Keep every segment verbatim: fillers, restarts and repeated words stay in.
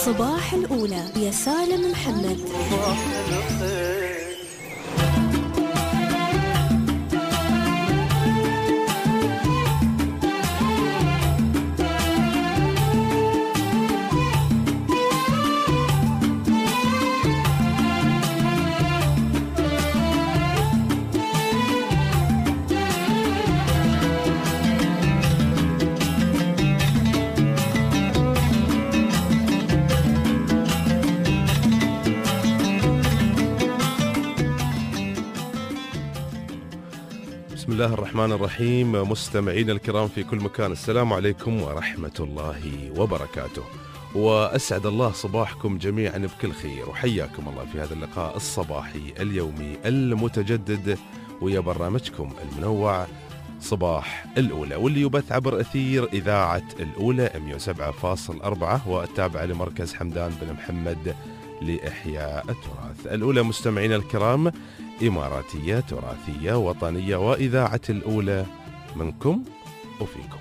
صباح الأولى يا سالم محمد. بسم الله الرحمن الرحيم. مستمعينا الكرام في كل مكان، السلام عليكم ورحمة الله وبركاته، وأسعد الله صباحكم جميعا بكل خير، وحياكم الله في هذا اللقاء الصباحي اليومي المتجدد ويا برنامجكم المنوع صباح الأولى، واللي يبث عبر أثير إذاعة الأولى مئة وسبعة فاصلة أربعة والتابعة لمركز حمدان بن محمد لإحياء التراث. الأولى مستمعينا الكرام إماراتية تراثية وطنية، وإذاعة الأولى منكم وفيكم.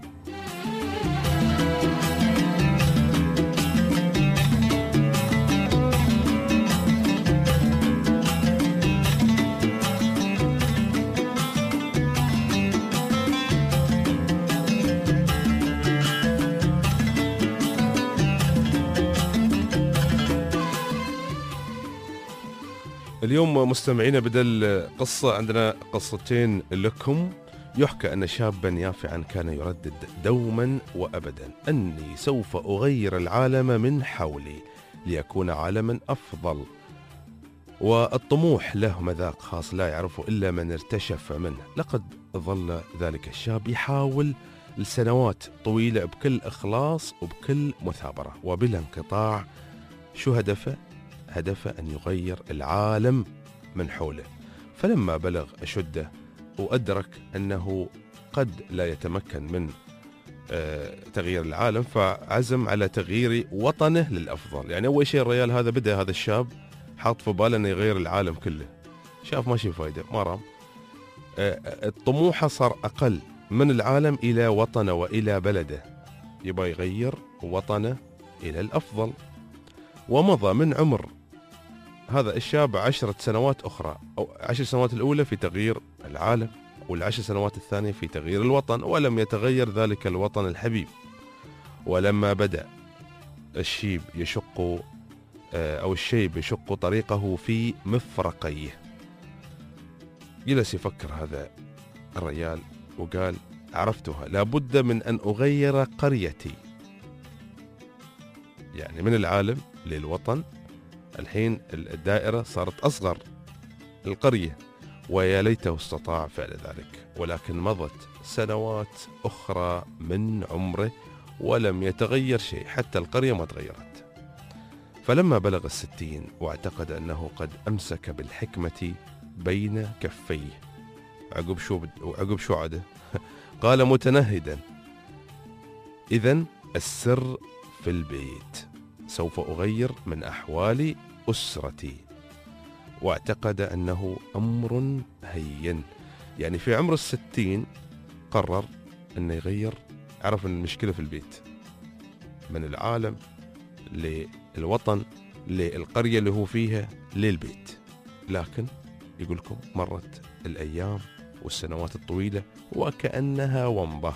اليوم مستمعينا بدل قصة، عندنا قصتين لكم. يحكى أن شابا يافعا كان يردد دوما وأبدا أني سوف أغير العالم من حولي ليكون عالما أفضل، والطموح له مذاق خاص لا يعرفه إلا من ارتشف منه. لقد ظل ذلك الشاب يحاول لسنوات طويلة بكل إخلاص وبكل مثابرة وبلا انقطاع. شو هدفه؟ هدفه أن يغير العالم من حوله. فلما بلغ أشده وأدرك أنه قد لا يتمكن من تغيير العالم، فعزم على تغيير وطنه للأفضل. يعني أول شيء الرجال هذا بدأ، هذا الشاب حاط في باله أنه يغير العالم كله، شاف ماشي فايدة، ما رام. الطموح صار أقل من العالم إلى وطنه وإلى بلده، يبغى يغير وطنه إلى الأفضل. ومضى من عمر هذا الشاب عشرة سنوات أخرى، أو عشر سنوات الأولى في تغيير العالم، والعشر سنوات الثانية في تغيير الوطن، ولم يتغير ذلك الوطن الحبيب. ولما بدأ الشيب يشق أو الشيب يشق طريقه في مفرقيه، جلس يفكر هذا الرجال وقال: عرفتها، لابد من أن أغير قريتي. يعني من العالم للوطن، الحين الدائرة صارت أصغر، القرية، ويا ليته استطاع فعل ذلك. ولكن مضت سنوات أخرى من عمره ولم يتغير شيء، حتى القرية ما تغيرت. فلما بلغ الستين واعتقد أنه قد أمسك بالحكمة بين كفيه، عقب شو عقب شو عده قال متنهدا: إذن السر في البيت، سوف أغير من أحوال أسرتي. واعتقد أنه أمر هين. يعني في عمر الستين قرر أنه يغير، عرف أن المشكلة في البيت، من العالم للوطن للقرية اللي هو فيها للبيت. لكن يقولكم مرت الأيام والسنوات الطويلة وكأنها ومضة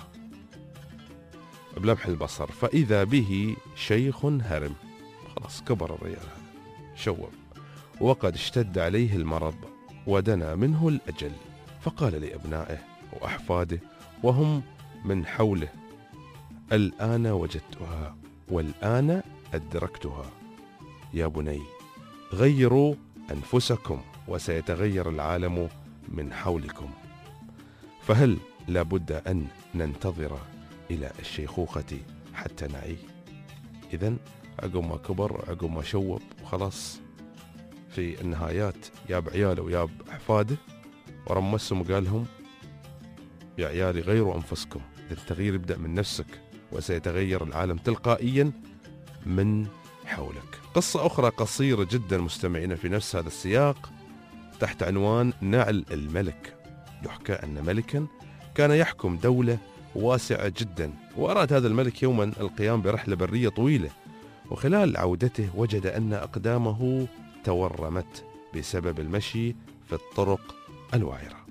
بلمح البصر، فإذا به شيخ هرم. خلاص كبر الرجال هذا، شوب، وقد اشتد عليه المرض ودنا منه الأجل. فقال لأبنائه وأحفاده وهم من حوله: الآن وجدتها والآن أدركتها، يا بني غيروا أنفسكم وسيتغير العالم من حولكم. فهل لابد أن ننتظر إلى الشيخوخة حتى نعي؟ إذن عقب ما كبر، عقب ما شوب وخلاص، في النهايات ياب عياله وياب أحفاده ورمسهم وقال لهم: يا عيالي غيروا أنفسكم، التغيير يبدأ من نفسك وسيتغير العالم تلقائيا من حولك. قصة أخرى قصيرة جدا مستمعين في نفس هذا السياق تحت عنوان نعل الملك. يحكى أن ملكا كان يحكم دولة واسعة جدا، وأراد هذا الملك يوما القيام برحلة برية طويلة، وخلال عودته وجد أن أقدامه تورمت بسبب المشي في الطرق الوعرة،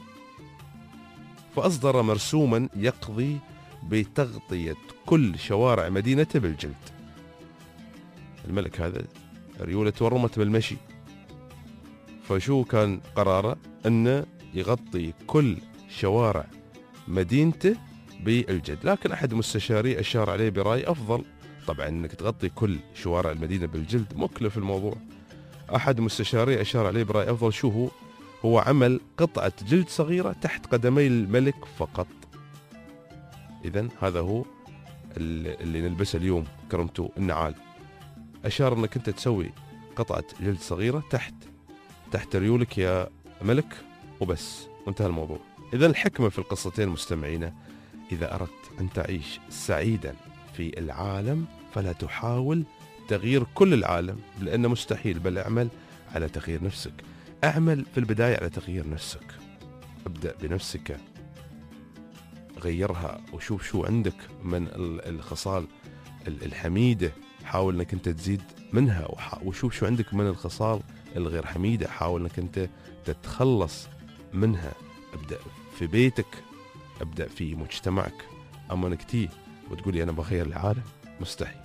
فأصدر مرسوما يقضي بتغطية كل شوارع مدينته بالجلد. الملك هذا ريوله تورمت بالمشي، فشو كان قراره؟ أنه يغطي كل شوارع مدينته بالجلد. لكن أحد مستشاريه أشار عليه برأي أفضل. طبعا أنك تغطي كل شوارع المدينة بالجلد مكلف الموضوع. أحد مستشاريه أشار عليه برأي أفضل. شو هو؟ هو عمل قطعة جلد صغيرة تحت قدمي الملك فقط. إذن هذا هو اللي نلبسه اليوم كرمتو، النعال. أشار أنك أنت تسوي قطعة جلد صغيرة تحت تحت ريولك يا ملك وبس، وانتهى الموضوع. إذن الحكمة في القصتين مستمعينا، إذا أردت أن تعيش سعيدا في العالم فلا تحاول تغيير كل العالم، لأنه مستحيل، بل اعمل على تغيير نفسك. اعمل في البداية على تغيير نفسك. ابدأ بنفسك، غيرها وشوف شو عندك من الخصال الحميدة، حاول انك انت تزيد منها، وشوف شو عندك من الخصال الغير حميدة، حاول انك انت تتخلص منها. ابدأ في بيتك، ابدأ في مجتمعك. اما انك تي وتقولي انا بغير العالم، مستحيل.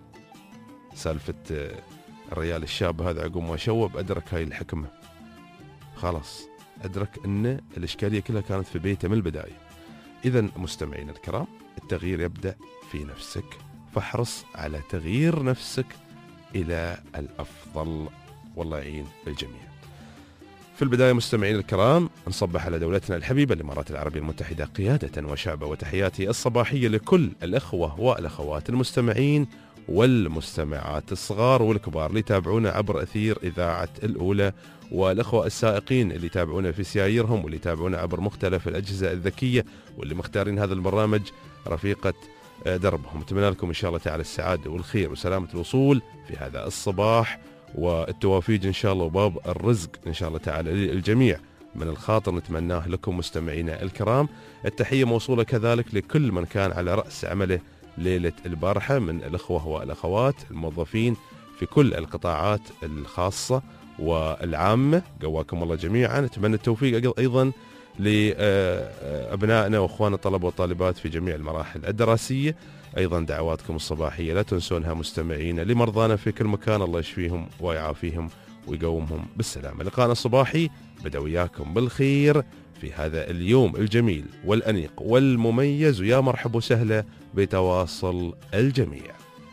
سالفة الرجال الشاب هذا عقب ما شوب أدرك هاي الحكمة، خلاص أدرك أن الإشكالية كلها كانت في بيته من البداية. إذن مستمعين الكرام، التغيير يبدأ في نفسك، فاحرص على تغيير نفسك إلى الأفضل، والله يعين الجميع. في البداية مستمعين الكرام، نصبح على دولتنا الحبيبة الإمارات العربية المتحدة قيادة وشعبا، وتحياتي الصباحية لكل الأخوة والأخوات المستمعين والمستمعات الصغار والكبار اللي يتابعونا عبر أثير إذاعة الأولى، والأخوة السائقين اللي يتابعونا في سياييرهم، واللي يتابعونا عبر مختلف الأجهزة الذكية، واللي مختارين هذا البرنامج رفيقة دربهم. أتمنى لكم إن شاء الله تعالى السعادة والخير وسلامة الوصول في هذا الصباح، والتوافيق إن شاء الله، وباب الرزق إن شاء الله تعالى للجميع. من الخاطر نتمناه لكم مستمعينا الكرام. التحية موصولة كذلك لكل من كان على رأس عمله ليلة البارحة من الأخوة والأخوات الموظفين في كل القطاعات الخاصة والعامة، قواكم الله جميعا. نتمنى التوفيق أيضا لأبنائنا وأخواننا الطلبة والطالبات في جميع المراحل الدراسية. أيضا دعواتكم الصباحية لا تنسونها مستمعين لمرضانا في كل مكان، الله يشفيهم ويعافيهم ويقومهم بالسلامة. لقاءنا الصباحي بدأ وياكم بالخير في هذا اليوم الجميل والأنيق والمميز، ويا مرحب وسهلا بتواصل الجميع.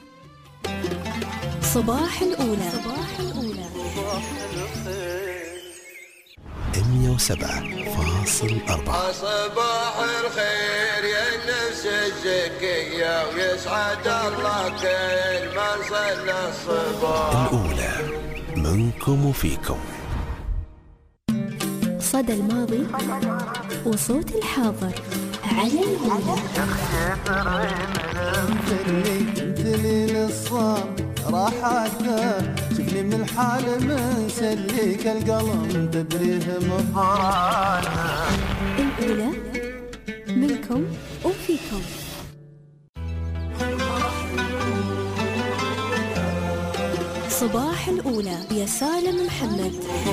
صباح الأولى. صباح الأولى مية وسبعة فاصل أربعة. صباح الخير يا النفس الزكية، ويسعد الله كل ما صلى الصباح. الأولى منكم وفيكم. صدى الماضي وصوت الحاضر على الأولى. دليل الصام راحته، شفني من الحال مسليك القلم تدريه مفرانا. الأولى منكم وفيكم. صباح الأولى يا سالم محمد.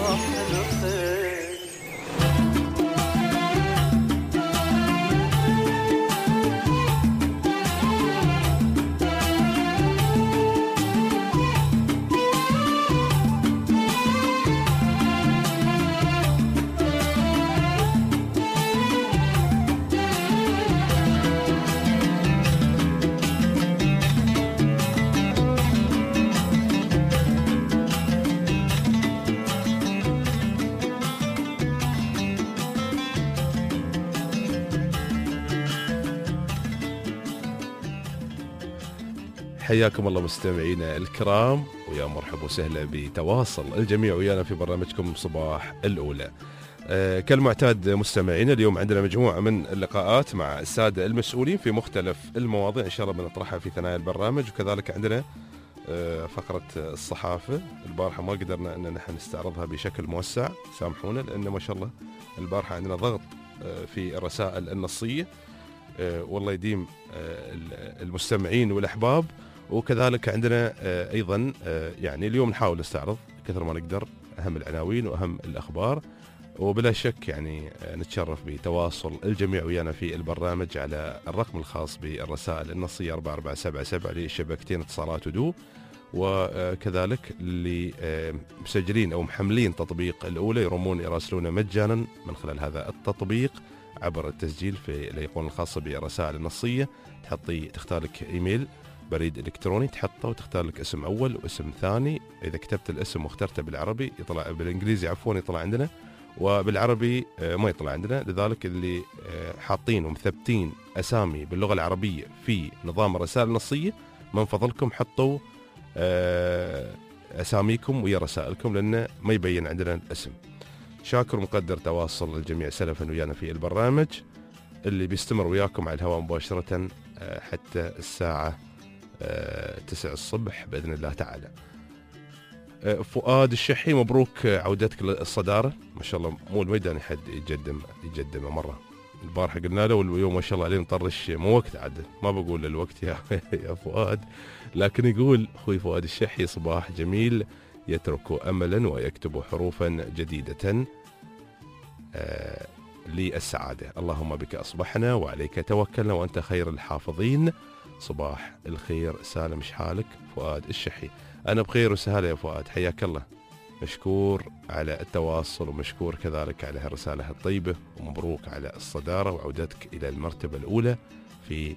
حياكم الله مستمعينا الكرام، ويا مرحبا وسهلا بتواصل الجميع ويانا في برنامجكم صباح الأولى. آه كالمعتاد مستمعينا، اليوم عندنا مجموعة من اللقاءات مع السادة المسؤولين في مختلف المواضيع إن شاء الله بنطرحها في ثنايا البرنامج، وكذلك عندنا آه فقرة الصحافة. البارحة ما قدرنا أن نحن نستعرضها بشكل موسع، سامحونا، لأن ما شاء الله البارحة عندنا ضغط آه في الرسائل النصية. آه والله يديم آه المستمعين والأحباب. وكذلك عندنا آه، أيضا آه، يعني اليوم نحاول نستعرض كثر ما نقدر أهم العناوين وأهم الأخبار، وبلا شك يعني آه، نتشرف بتواصل الجميع ويانا في البرنامج على الرقم الخاص بالرسائل النصية أربعة أربعة سبعة سبعة لشبكتين اتصالات ودو، وكذلك اللي آه، مسجلين أو محملين تطبيق الأولى يرمون يراسلونا مجانا من خلال هذا التطبيق عبر التسجيل في الأيقونة الخاصة بالرسائل النصية. تحطي تختار لك إيميل بريد إلكتروني تحطه وتختار لك اسم أول واسم ثاني. إذا كتبت الاسم واخترته بالعربي يطلع بالإنجليزي عفوا يطلع عندنا، وبالعربي آه، ما يطلع عندنا. لذلك اللي آه، حاطين ومثبتين أسامي باللغة العربية في نظام الرسائل النصية من فضلكم حطوا آه، أساميكم ويا رسائلكم لأنه ما يبين عندنا الاسم. شاكر ومقدر تواصل الجميع سلفا ويانا في البرنامج اللي بيستمر وياكم على الهواء مباشرة آه، حتى الساعة آه، تسعة الصبح بإذن الله تعالى. آه، فؤاد الشحي مبروك عودتك للصدارة، ما شاء الله مو الميدان حد يقدم يقدمه مرة. البارحة قلنا له واليوم ما شاء الله عليه مطرش مو وقت عاد، ما بقول الوقت يا يا فؤاد، لكن يقول اخوي فؤاد الشحي صباح جميل يترك املا ويكتب حروفا جديدة آه للسعادة. اللهم بك اصبحنا وعليك توكلنا وانت خير الحافظين. صباح الخير سالم شحالك فؤاد الشحي. انا بخير وسهلا يا فؤاد، حياك الله، مشكور على التواصل ومشكور كذلك على هالرسالة الطيبة، ومبروك على الصدارة وعودتك إلى المرتبة الأولى في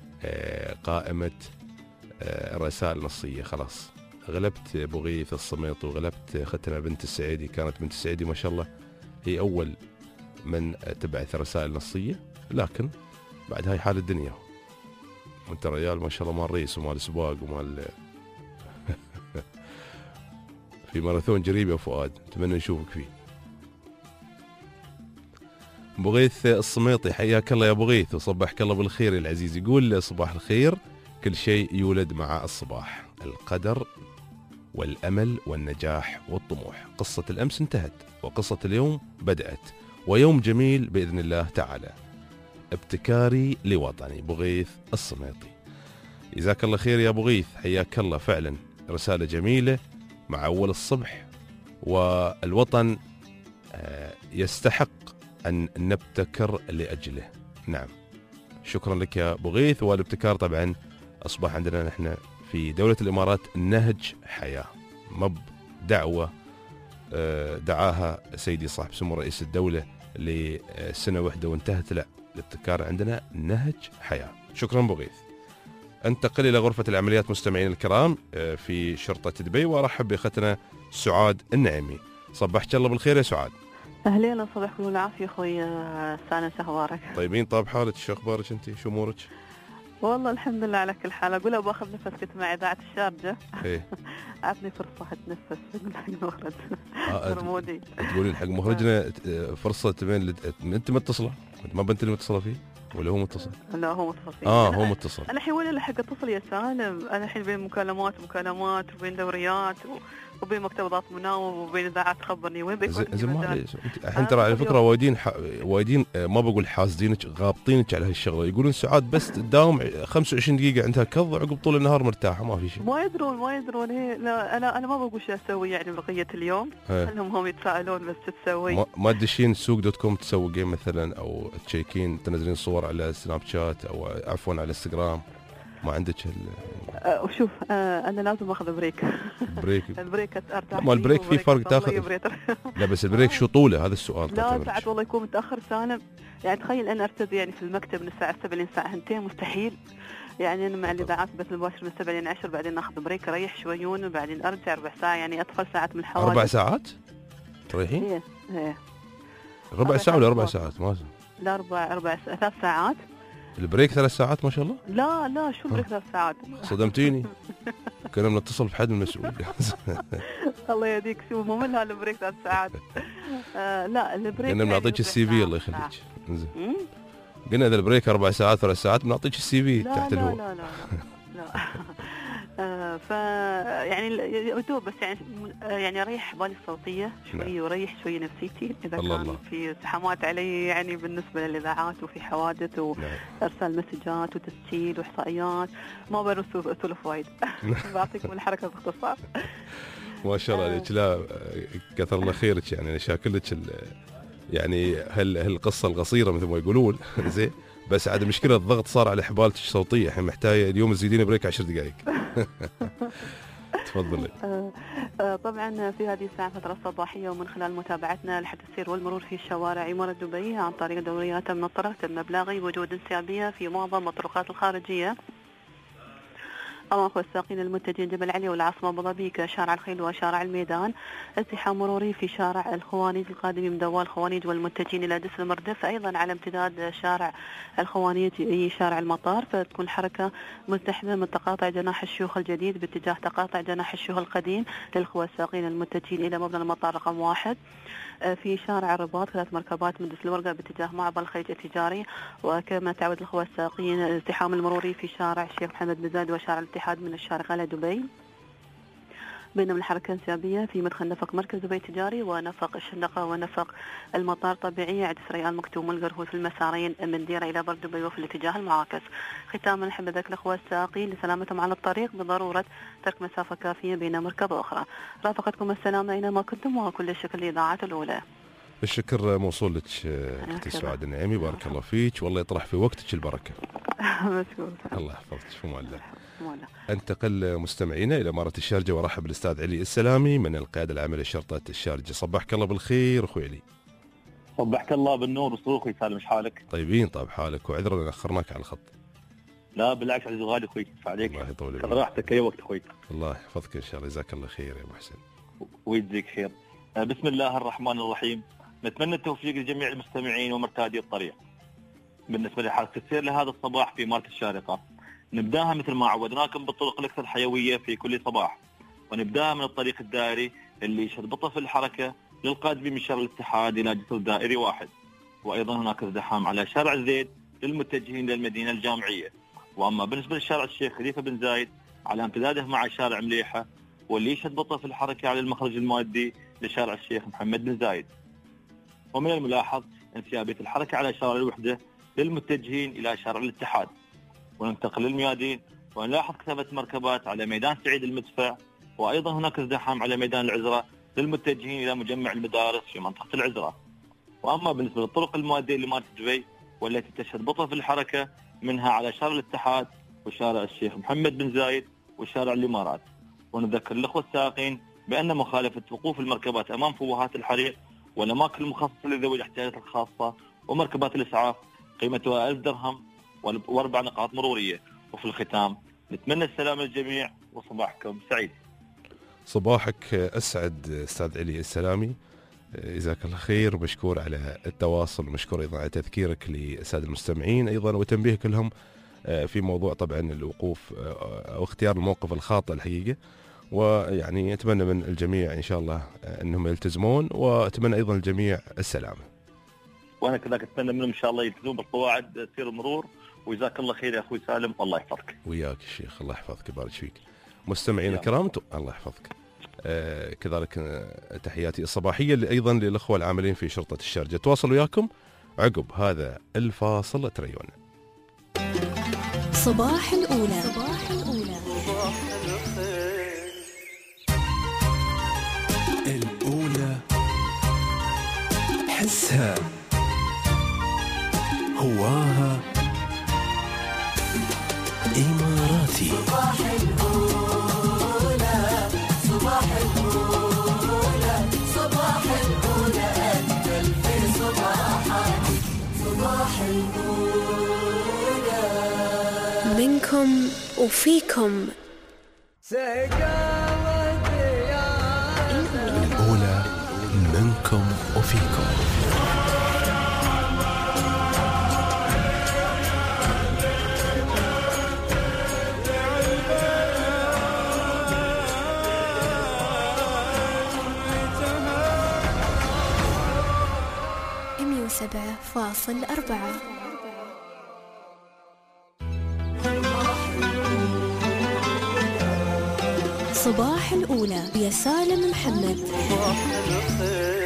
قائمة الرسائل النصية. خلاص غلبت بغيث الصميط وغلبت ختنا بنت السعيدي. كانت بنت السعيدي ما شاء الله هي أول من تبعث الرسائل النصية، لكن بعد هاي حال الدنيا وانت ريال ما شاء الله مال رئيس ومال سباق ومال في ماراثون جريب يا فؤاد، اتمنى نشوفك فيه. بغيث الصميطي حياك الله يا بغيث وصبحك الله بالخير العزيز. يقول صباح الخير، كل شيء يولد مع الصباح، القدر والأمل والنجاح والطموح. قصة الأمس انتهت وقصة اليوم بدأت، ويوم جميل بإذن الله تعالى. ابتكاري لوطني. بغيث الصميطي. جزاك الله خير يا بغيث، حياك الله. فعلا رسالة جميلة مع أول الصبح، والوطن يستحق أن نبتكر لأجله. نعم شكرا لك يا بغيث. والابتكار طبعا أصبح عندنا نحن في دولة الإمارات نهج حياة، مب دعوة دعاها سيدي صاحب سمو رئيس الدولة لسنة واحدة وانتهت، لا الابتكار عندنا نهج حياة. شكرا بغيث. انتقل إلى غرفة العمليات مستمعين الكرام في شرطة دبي، وأرحب بأختنا سعاد النعيمي. صبحك الله بالخير يا سعاد. أهلين صباحكم العافية أخوي سانا، شو أخبارك؟ طيبين طاب حالك، شو أخبارك أنت، شو أمورك؟ والله الحمد لله على كل حال. أقول أبغى أخذ نفس كنت مع إذاعة الشارجة. إيه أعطني فرصة أتنفس حق المخرج رمودي. تقولين حق مخرجنا فرصة بين أنت متصلة؟ ما بنت اللي متصلة فيه ولا هو متصل؟ لا هو متصل فيه. اه هو متصل. انا الحين وين اللي حق اتصل يا سالم؟ انا الحين بين مكالمات ومكالمات وبين دوريات وبين مكتبات مناوب وبين اذاعات تخبرني. وين بيكون زين ما الحين ترى على فكره وايدين ح... وايدين ما بقول حاسدينك، غابطينك على هالشغله. يقولون سعاد بس تداوم خمسة وعشرين دقيقه عندها كظ عقب طول النهار مرتاحه ما في شيء. ما يدرون ما يدرون هي لا انا انا ما بقول شو اسوي يعني بقيه اليوم. خلهم هم يتساءلون بس شو تسوي. ما, ما تدشين سوق دوت كوم تسوقين مثلا او تشيكين تنزلين صور على سناب شات او عفوا على انستغرام؟ ما عندك ال أه شوف أه انا لازم اخذ بريك. بريك البريك ارتاح. ما البريك في فرق تاخذ. لا بس البريك شو طوله؟ هذا السؤال. لا ساعات والله يكون متاخر سالم. يعني تخيل انا ارتدي يعني في المكتب من الساعه سبعة لين الساعه اثنتين مستحيل. يعني انا مع الاذاعات بس المباشر من سبعة لين عشرة، بعدين اخذ بريك اريح شويون وبعدين ارجع ربع ساعه، يعني اطفال ساعات من الحوادث. اربع ساعات تريحين؟ ايه ايه ربع ساعه ولا اربع ساعات؟ ما لا اربع اربع ثلاث ساعات. البريك ثلاث ساعات ما شاء الله؟ لا لا شو البريك ثلاث ساعات؟ صدمتيني. كنا بنتصل بحد من المسؤول. الله يهديك شو ممل هالبريك ثلاث ساعات. آه لا البريك قلنا بنعطيك السي في الله يخليك. انزين قلنا اذا البريك اربع ساعات ثلاث ساعات بنعطيك السي في تحت الهواء. لا لا لا لا, لا. آه آه ف يعني يدوب بس يعني يعني اريح حبالي الصوتيه شوي وريح شوي نفسيتي اذا الله كان الله. في ازدحامات علي يعني بالنسبه للاذاعات وفي حوادث وارسال مسجات وتسجيل واحصائيات ما برسل اسولف وايد. بعطيكم الحركه باختصار. ما شاء الله عليك. لا كثر الله خيرك يعني شاكلك يعني هال هالقصه القصيره مثل ما يقولون. زين بس عاد مشكله الضغط صار على حبالتك الصوتيه الحين محتاجه اليوم تزيدين بريك عشر دقائق. تفضلي. طبعا في هذه الساعه فتره صباحيه ومن خلال متابعتنا لحد السير والمرور في شوارع عمارة دبي عن طريق دوريات منطره تم بلاغي وجود انسيابيه في معظم الطرقات الخارجيه أمام الساقين المتجهين جبل علي والعاصمة أبو ظبي كشارع الخيل وشارع الميدان. ازدحام مروري في شارع الخوانيج القادم من دوال الخوانيج والمتجهين إلى دسر المردف، أيضا على امتداد شارع الخوانيج أي شارع المطار، فتكون حركة مزدحمة من تقاطع جناح الشيوخ الجديد باتجاه تقاطع جناح الشيوخ القديم للإخوة الساقين المتجهين إلى مبنى المطار رقم واحد. في شارع الرباط ثلاث مركبات من دسر الورقة باتجاه معبر الخليج التجاري. وكما تعود الإخوة الساقين الازدحام المروري في شارع الشيخ محمد بن زايد وشارع الاتحاد من الشارقة إلى دبي، بينما الحركة انسيابية في مدخل نفق مركز دبي التجاري ونفق الشندقة ونفق المطار طبيعي عند سريان مكتوم والقرهوث في المسارين من ديرة إلى بر دبي وفي الاتجاه المعاكس. ختاما نحب ذكر الأخوة الساقين لسلامتهم على الطريق بضرورة ترك مسافة كافية بين مركبة أخرى. رافقتكم السلامة أينما كنتم وكل الشكر لإذاعة الأولى. الشكر موصول لك اختي سعاد النعيمي، بارك الله فيك والله يطرح في وقتك البركه. مشكور. الله يحفظك في مولى. انتقل مستمعينا الى اماره الشارجه وارحب بالاستاذ علي السلامي من القياده العامه لشرطه الشارجه. صبحك الله بالخير اخوي علي. صبحك الله بالنور وصوخي سالم، ايش حالك؟ طيبين طيب حالك وعذرا ان اخرناك على الخط. لا بالعكس عزيز غالي اخوي، عليك الله يطول بعمرك راحتك اي وقت اخوي. الله يحفظك ان شاء الله، جزاك الله خير يا ابو حسين ويجزيك خير. بسم الله الرحمن الرحيم. نتمنى التوفيق لجميع المستمعين ومرتادي الطريق. بالنسبه لحركه السير لهذا الصباح في اماره الشارقه، نبداها مثل ما عودناكم بالطرق الاكثر حيويه في كل صباح، ونبداها من الطريق الدائري اللي يشهد بطء الحركه للقادم من شارع الاتحاد الى جسر دائري واحد، وايضا هناك ازدحام على شارع الزيد للمتجهين للمدينه الجامعيه. واما بالنسبه لشارع الشيخ خليفه بن زايد على امتداده مع شارع مليحه، واللي يشهد بطء في الحركه على المخرج المؤدي لشارع الشيخ محمد بن زايد. ومن الملاحظ انسيابيه الحركه على شارع الوحده للمتجهين الى شارع الاتحاد. وننتقل للميادين ونلاحظ كثافه مركبات على ميدان سعيد المدفع، وايضا هناك ازدحام على ميدان العزره للمتجهين الى مجمع المدارس في منطقه العزره. واما بالنسبه للطرق المؤديه لمارة دبي والتي تشهد بطء في الحركه، منها على شارع الاتحاد وشارع الشيخ محمد بن زايد وشارع الامارات. ونذكر الاخوه السائقين بان مخالفه وقوف المركبات امام فوهات الحريق والاماكن المخصصه لذوي الاحتياجات الخاصه ومركبات الاسعاف قيمتها ألف درهم واربع نقاط مروريه. وفي الختام نتمنى السلام للجميع وصباحكم سعيد. صباحك اسعد استاذ علي السلامي، جزاك الله خير، مشكور على التواصل، مشكور ايضا على تذكيرك للساده المستمعين ايضا وتنبيهك لهم في موضوع طبعا الوقوف او اختيار الموقف الخاطئ الحقيقه. ويعني اتمنى من الجميع ان شاء الله انهم يلتزمون، واتمنى ايضا الجميع السلامه. وانا كذلك اتمنى منهم ان شاء الله يلتزمون بالقواعد سير المرور، وجزاك الله خير يا اخوي سالم، الله يحفظك. وياك الشيخ، الله يحفظك ويبارك فيك. مستمعينا الكرام الله يحفظك. آه كذلك آه تحياتي الصباحيه ايضا للاخوه العاملين في شرطه الشارجه. تواصل وياكم عقب هذا الفاصل تريون. صباح الاولى صباح الاولى الأولى حسها هواها إماراتي. صباح الأولى صباح الأولى صباح الأولى أجمل في صباحك. صباح الأولى منكم وفيكم. الأولى منكم وفيكم. مية وسبعة فاصل أربعة. صباح الأولى يا سالم محمد. صباح الخير.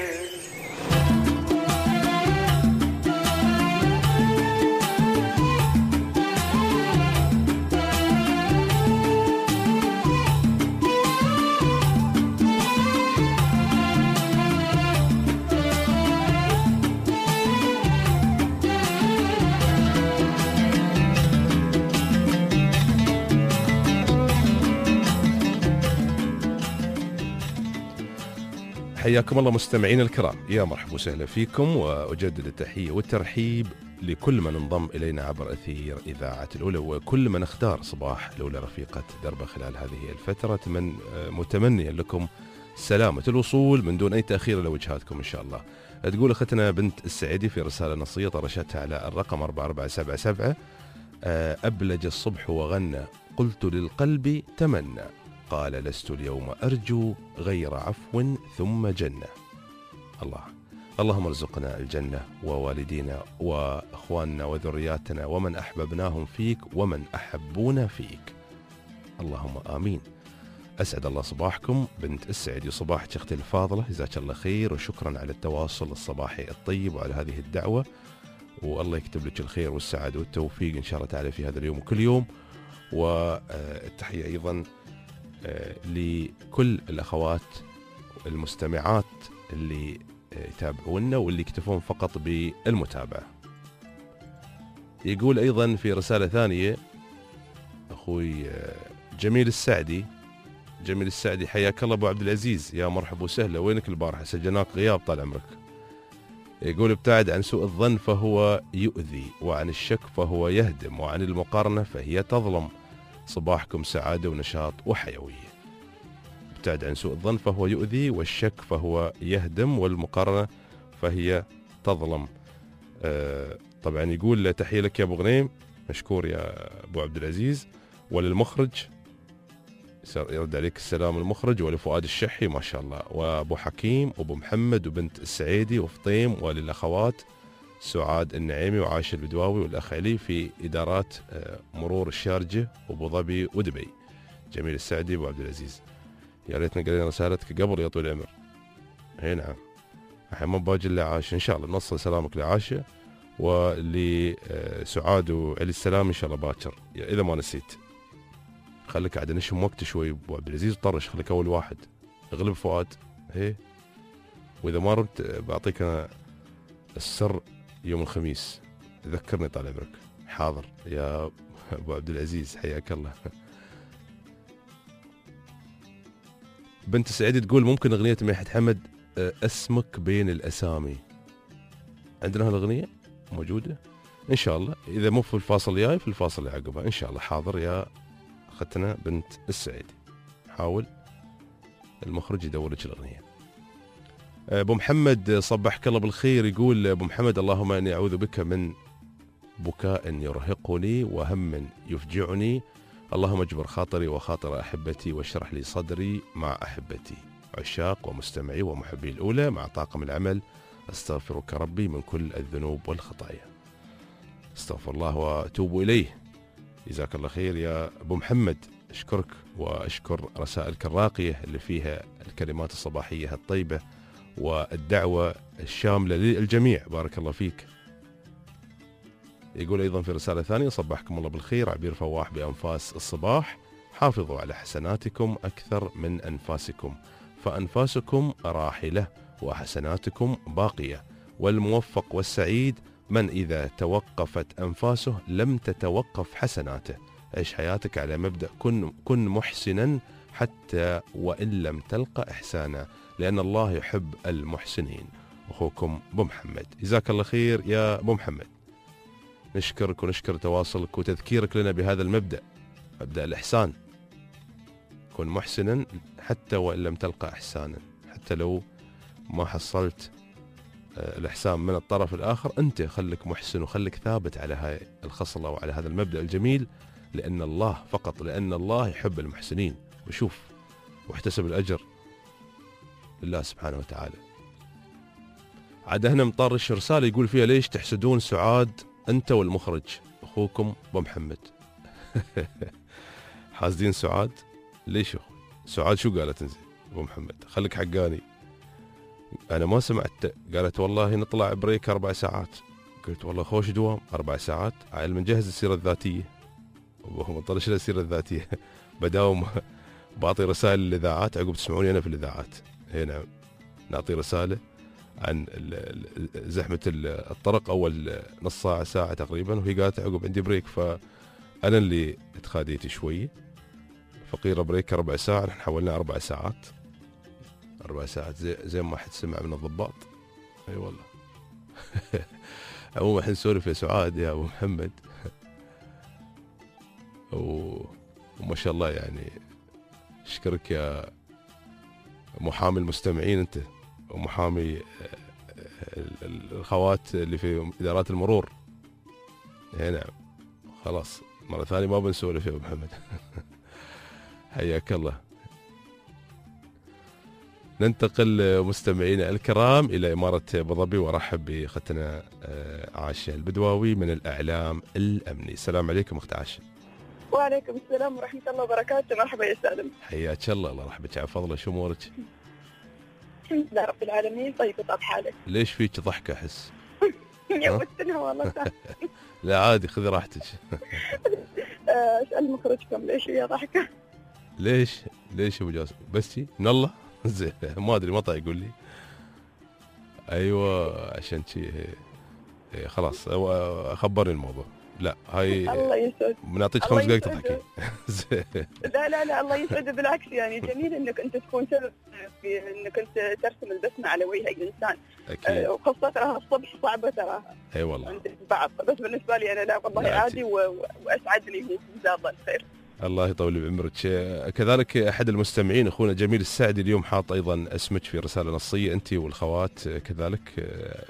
حياكم الله مستمعين الكرام، يا مرحبا وسهلا فيكم، وأجدد التحية والترحيب لكل من انضم إلينا عبر أثير إذاعة الأولى، وكل من اختار صباح الأولى رفيقة دربه خلال هذه الفترة. من متمنيا لكم سلامة الوصول من دون أي تأخير لوجهاتكم إن شاء الله. تقول أختنا بنت السعيدي في رسالة نصية طرشتها على الرقم أربعة أربعة سبعة سبعة: أبلج الصبح وغنى، قلت للقلب تمنى، قال لست اليوم أرجو غير عفو ثم جنة. الله، اللهم ارزقنا الجنة ووالدينا وأخواننا وذرياتنا ومن أحببناهم فيك ومن أحبونا فيك، اللهم آمين. أسعد الله صباحكم بنت السعيدي، صباحك أختي الفاضلة، جزاك الله خير وشكرا على التواصل الصباحي الطيب وعلى هذه الدعوة، والله يكتب لك الخير والسعادة والتوفيق إن شاء الله تعالى في هذا اليوم وكل يوم. والتحية أيضا لكل الأخوات المستمعات اللي يتابعونا واللي يكتفون فقط بالمتابعة. يقول أيضا في رسالة ثانية أخوي جميل السعدي، جميل السعدي حياك الله أبو عبد العزيز، يا مرحبا وسهلا، وينك البارحة سجناك غياب طال عمرك. يقول ابتعد عن سوء الظن فهو يؤذي، وعن الشك فهو يهدم، وعن المقارنة فهي تظلم. صباحكم سعادة ونشاط وحيوية. ابتعد عن سوء الظن فهو يؤذي، والشك فهو يهدم، والمقارنة فهي تظلم. آه طبعا يقول تحية لك يا أبو غنيم، مشكور يا أبو عبد العزيز، وللمخرج يرد عليك السلام المخرج، ولفؤاد الشحي ما شاء الله، وأبو حكيم وأبو محمد وبنت السعيدي وفطيم، وللأخوات سعاد النعيمي وعاشر البدواوي والأخ علي في إدارات مرور الشارجة وأبو ظبي ودبي. جميل السعدي أبو عبد العزيز، يا ريتنا قرينا رسالتك قبل يا طويل العمر. هي نعم، الحين ما باجي إلا عاشة، إن شاء الله نوصل سلامك لعاشة ولسعاد وعلي السلام إن شاء الله باكر، إذا ما نسيت. خليك قاعد نشم وقت شوي أبو عبد العزيز، طرش خليك أول واحد، اغلب فؤاد. هي وإذا ما رمت بعطيك أنا السر يوم الخميس، ذكرني طال عمرك. حاضر يا أبو عبد العزيز، حياك الله. بنت سعيد تقول ممكن أغنية ميحة حمد اسمك بين الأسامي، عندنا هالأغنية موجودة إن شاء الله، إذا مو في الفاصل الجاي في الفاصل اللي عقبها إن شاء الله. حاضر يا أختنا بنت السعيد، حاول المخرج يدور لك الأغنية. أبو محمد صبحك الله بالخير، يقول أبو محمد اللهم إني أعوذ بك من بكاء يرهقني وهم يفجعني، اللهم اجبر خاطري وخاطر أحبتي واشرح لي صدري مع أحبتي، عشاق ومستمعي ومحبي الأولى مع طاقم العمل، أستغفرك ربي من كل الذنوب والخطايا، استغفر الله وأتوب إليه. جزاك الله خير يا أبو محمد، أشكرك وأشكر رسائلك الراقية اللي فيها الكلمات الصباحية الطيبة والدعوة الشاملة للجميع، بارك الله فيك. يقول أيضا في رسالة ثانية: صبحكم الله بالخير، عبير فواح بأنفاس الصباح، حافظوا على حسناتكم أكثر من أنفاسكم، فأنفاسكم راحلة وحسناتكم باقية، والموفق والسعيد من إذا توقفت أنفاسه لم تتوقف حسناته. عيش حياتك على مبدأ كن, كن محسنا حتى وإن لم تلقى إحسانا، لأن الله يحب المحسنين. أخوكم أبو محمد، جزاك الله خير يا أبو محمد، نشكرك ونشكر تواصلك وتذكيرك لنا بهذا المبدأ، مبدأ الإحسان. كن محسنا حتى وإن لم تلقى إحسانا، حتى لو ما حصلت الإحسان من الطرف الآخر، أنت خلك محسن وخلك ثابت على هاي الخصلة وعلى هذا المبدأ الجميل، لأن الله فقط، لأن الله يحب المحسنين. وشوف واحتسب الأجر لله سبحانه وتعالى. عاد هنا مطرش رسالة يقول فيها: ليش تحسدون سعاد أنت والمخرج؟ أخوكم أبو محمد. حاسدين سعاد؟ ليش أخوي؟ سعاد شو قالت انزين ابو محمد؟ خليك حقاني، انا ما سمعت. قالت والله نطلع بريك اربع ساعات. قلت والله خوش دوام اربع ساعات، عيل من جهز السيره الذاتيه. وهو طلش له السيره الذاتيه بداوم بعطي رسائل للاذاعات، عقب تسمعوني انا في الاذاعات. هنا نعطي رساله عن زحمه الطرق اول نص ساعه ساعه تقريبا، وهي قالت عقب عندي بريك، فانا اللي تخاديت شوي. فقيره بريك ربع ساعه، نحن حولنا اربع ساعات. اربع ساعات زي زي ما حد سمع من الضباط. اي أيوة والله. عموما احنا نسولف يا سعاد يا ابو محمد. وما شاء الله يعني اشكرك يا محامي المستمعين انت، ومحامي الخوات اللي في ادارات المرور. اي نعم. خلاص مره ثانيه ما بنسولف يا ابو محمد. حياك الله. ننتقل مستمعينا الكرام الى اماره ابو ظبي، وارحب باختنا عاشة البدواوي من الاعلام الامني. السلام عليكم اخت عاشة. وعليكم السلام ورحمه الله وبركاته. مرحبا يا سالم. حياك الله. الله يرحبك على فضله. شو امورك؟ الحمد لله رب العالمين. طيب طب حالك؟ ليش فيك ضحكه احس؟ يا وسنها والله. لا عادي خذي راحتك. اسال مخرجكم ليش هي ضحكه؟ ليش؟ ليش ابو جاسم؟ بس من الله؟ زين ما ادري مطع يقول لي. ايوه عشان شي خلاص خبرني الموضوع. لا هاي الله يسعد. بنعطيك خمس دقائق تضحكي. لا لا لا الله يسعد. بالعكس يعني جميل انك انت تكون سبب في انك انت ترسم البسمه على وجه اي انسان. اكيد. وخاصه تراها الصبح صعبه تراها. اي والله. عند البعض، بس بالنسبه لي انا لا والله عادي واسعدني جزاه الله الخير. الله يطول بعمرك. كذلك احد المستمعين اخونا جميل السعدي اليوم حاط ايضا اسمك في رساله نصيه انت والخوات كذلك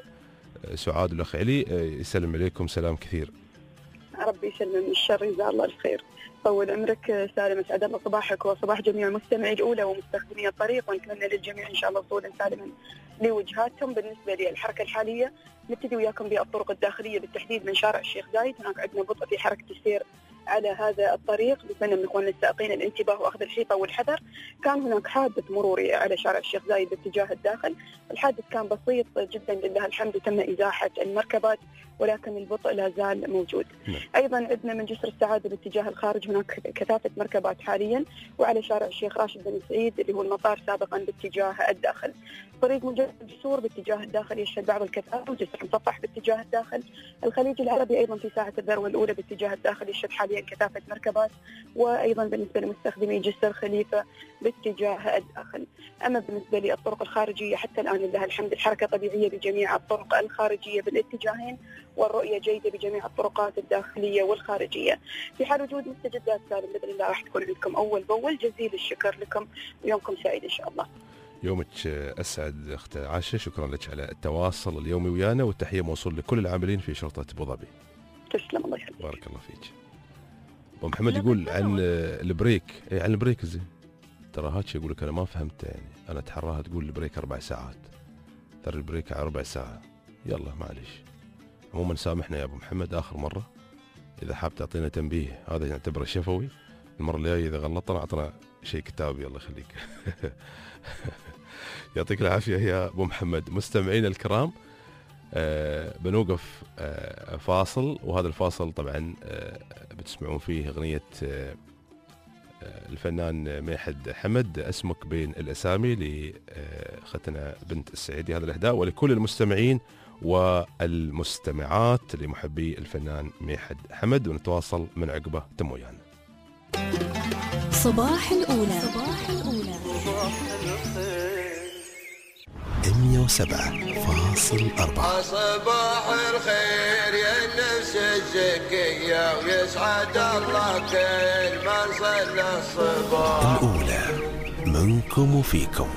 سعاد والاخ علي، يسلم عليكم سلام كثير. ربي يسلم من الشر جزاه الله الخير. طول عمرك سالم. اسعد الله صباحك وصباح جميع مستمعي الاولى ومستخدمي الطريق، ونتمنى للجميع ان شاء الله وصولا سالما لوجهاتهم. بالنسبه للحركه الحاليه نبتدي وياكم بالطرق الداخليه بالتحديد من شارع الشيخ زايد. هناك عندنا بطء في حركه السير على هذا الطريق، نتمنى من اخواننا السائقين الانتباه واخذ الحيطه والحذر. كان هناك حادث مروري على شارع الشيخ زايد باتجاه الداخل، الحادث كان بسيط جدا لله الحمد، تم ازاحه المركبات ولكن البطء لا زال موجود. نعم. ايضا عندنا من جسر السعاده باتجاه الخارج هناك كثافه مركبات حاليا، وعلى شارع الشيخ راشد بن سعيد اللي هو المطار سابقا باتجاه الداخل. طريق مجرد الجسور باتجاه الداخل يشهد بعض الكثافه، وجسر المصفح باتجاه الداخل. الخليج العربي ايضا في ساعه الذروه الاولى باتجاه الداخل يشهد حاليا كثافه مركبات، وايضا بالنسبه لمستخدمي جسر خليفه باتجاه الداخل. اما بالنسبه للطرق الخارجيه حتى الان لله الحمد الحركه طبيعيه بجميع الطرق الخارجيه بالاتجاهين، والرؤيه جيده بجميع الطرقات الداخليه والخارجيه. في حال وجود مستجدات سالم باذن الله راح تكون عندكم اول باول. جزيل الشكر لكم ويومكم سعيد ان شاء الله. يومك اسعد اخت عاشة، شكرا لك على التواصل اليومي ويانا، والتحيه موصول لكل العاملين في شرطه ابو ظبي. تسلم الله يخليك. بارك الله فيك. ابو محمد يقول عن البريك، اي عن البريك زين. ترى هاد شيء يقول لك انا ما فهمت، يعني انا اتحراها تقول البريك اربع ساعات، ترى البريك على ربع ساعه. يلا معليش. عموما سامحنا يا ابو محمد اخر مره، اذا حاب تعطينا تنبيه هذا نعتبره شفوي. المره الجايه اذا غلطنا اعطنا شيء كتابي الله يخليك. يعطيك العافيه يا ابو محمد. مستمعينا الكرام آه بنوقف آه فاصل، وهذا الفاصل طبعا آه بتسمعون فيه اغنيه آه الفنان ميحد حمد اسمك بين الاسامي لاختنا بنت السعيدي. هذا الاهداء ولكل المستمعين والمستمعات لمحبي الفنان ميحد حمد، ونتواصل من عقبه. تم ويانا. صباح الأولى. صباح الأولى. مية وسبعة فاصل أربعة. صباح الخير يا النفس الزكية، ويسعد الله كل من صلى الصباح. الأولى منكم وفيكم.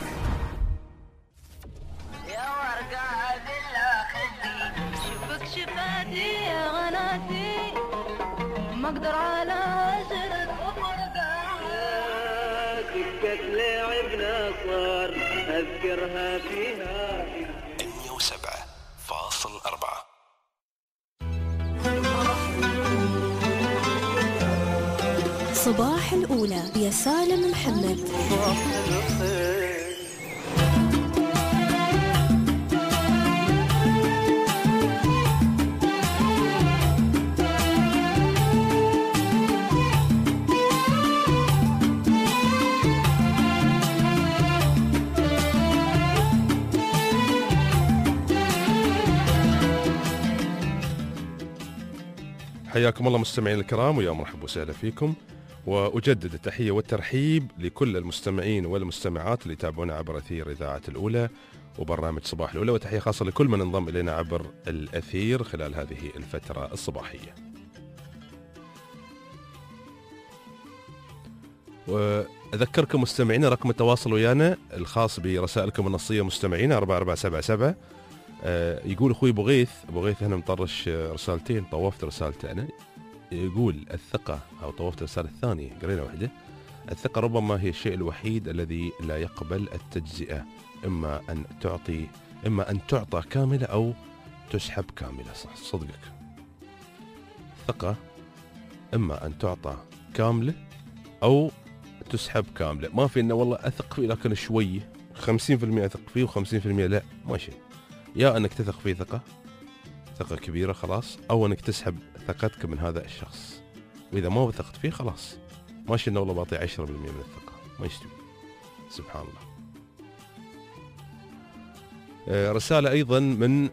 يا ورقة بالله خدي شوفك شفاتي يا غناتي، ما اقدر على عشرة وفرقة. دقت لعبنا صار اذكرها فيها. مية وسبعة فاصل أربعة. صباح الأولى يا سالم محمد. صباح الخير. حياكم الله مستمعين الكرام ويا مرحبا وسهلا فيكم، وأجدد التحية والترحيب لكل المستمعين والمستمعات اللي يتابعونا عبر أثير إذاعة الأولى وبرنامج صباح الأولى، وتحية خاصة لكل من انضم إلينا عبر الأثير خلال هذه الفترة الصباحية. وأذكركم مستمعين رقم التواصل ويانا الخاص برسائلكم النصية مستمعين أربعة أربعة سبعة سبعة. آه يقول أخوي بغيث بغيث هنا مطرش رسالتين، طوفت رسالته أنا. يقول الثقة، أو طوفت الرسالة الثانية قرينا واحدة. الثقة ربما هي الشيء الوحيد الذي لا يقبل التجزئة، إما أن تعطي إما أن تعطى كاملة أو تسحب كاملة. صح صدقك، الثقة إما أن تعطى كاملة أو تسحب كاملة. ما في إنه والله أثق فيه لكن شوية، خمسين في المئة أثق فيه وخمسين في المئة لا، ماشي. يا أنك تثق فيه ثقة ثقة كبيرة خلاص، أو أنك تسحب ثقتك من هذا الشخص، وإذا ما وثقت فيه خلاص ماشي إنه والله بعطيه عشرة بالمئة من الثقة، ما يستوي. سبحان الله. آه رسالة أيضا من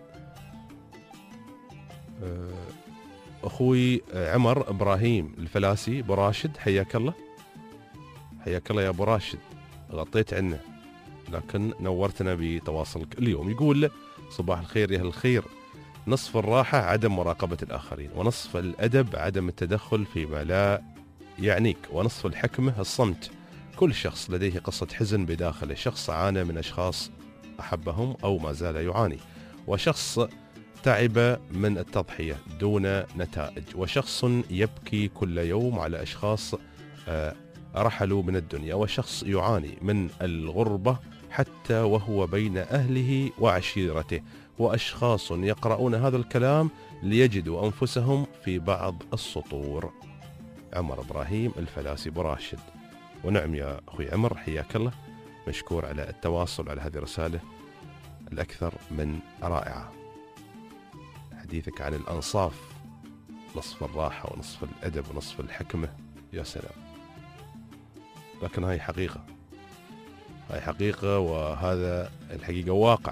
آه أخوي عمر إبراهيم الفلاسي براشد. حياك الله، حياك الله يا أبو راشد، غطيت عنه لكن نورتنا بتواصلك اليوم. يقول صباح الخير يا أهل الخير، نصف الراحة عدم مراقبة الآخرين، ونصف الأدب عدم التدخل فيما لا يعنيك، ونصف الحكمة الصمت. كل شخص لديه قصة حزن بداخله، شخص عانى من أشخاص أحبهم أو ما زال يعاني، وشخص تعب من التضحية دون نتائج، وشخص يبكي كل يوم على أشخاص رحلوا من الدنيا، وشخص يعاني من الغربة حتى وهو بين أهله وعشيرته، وأشخاص يقرؤون هذا الكلام ليجدوا أنفسهم في بعض السطور. عمر إبراهيم الفلاسي براشد. ونعم يا أخوي عمر، حياك الله، مشكور على التواصل على هذه الرسالة الأكثر من رائعة. حديثك عن الأنصاف، نصف الراحة ونصف الأدب ونصف الحكمة، يا سلام. لكن هاي حقيقة، هاي حقيقة، وهذا الحقيقة واقع.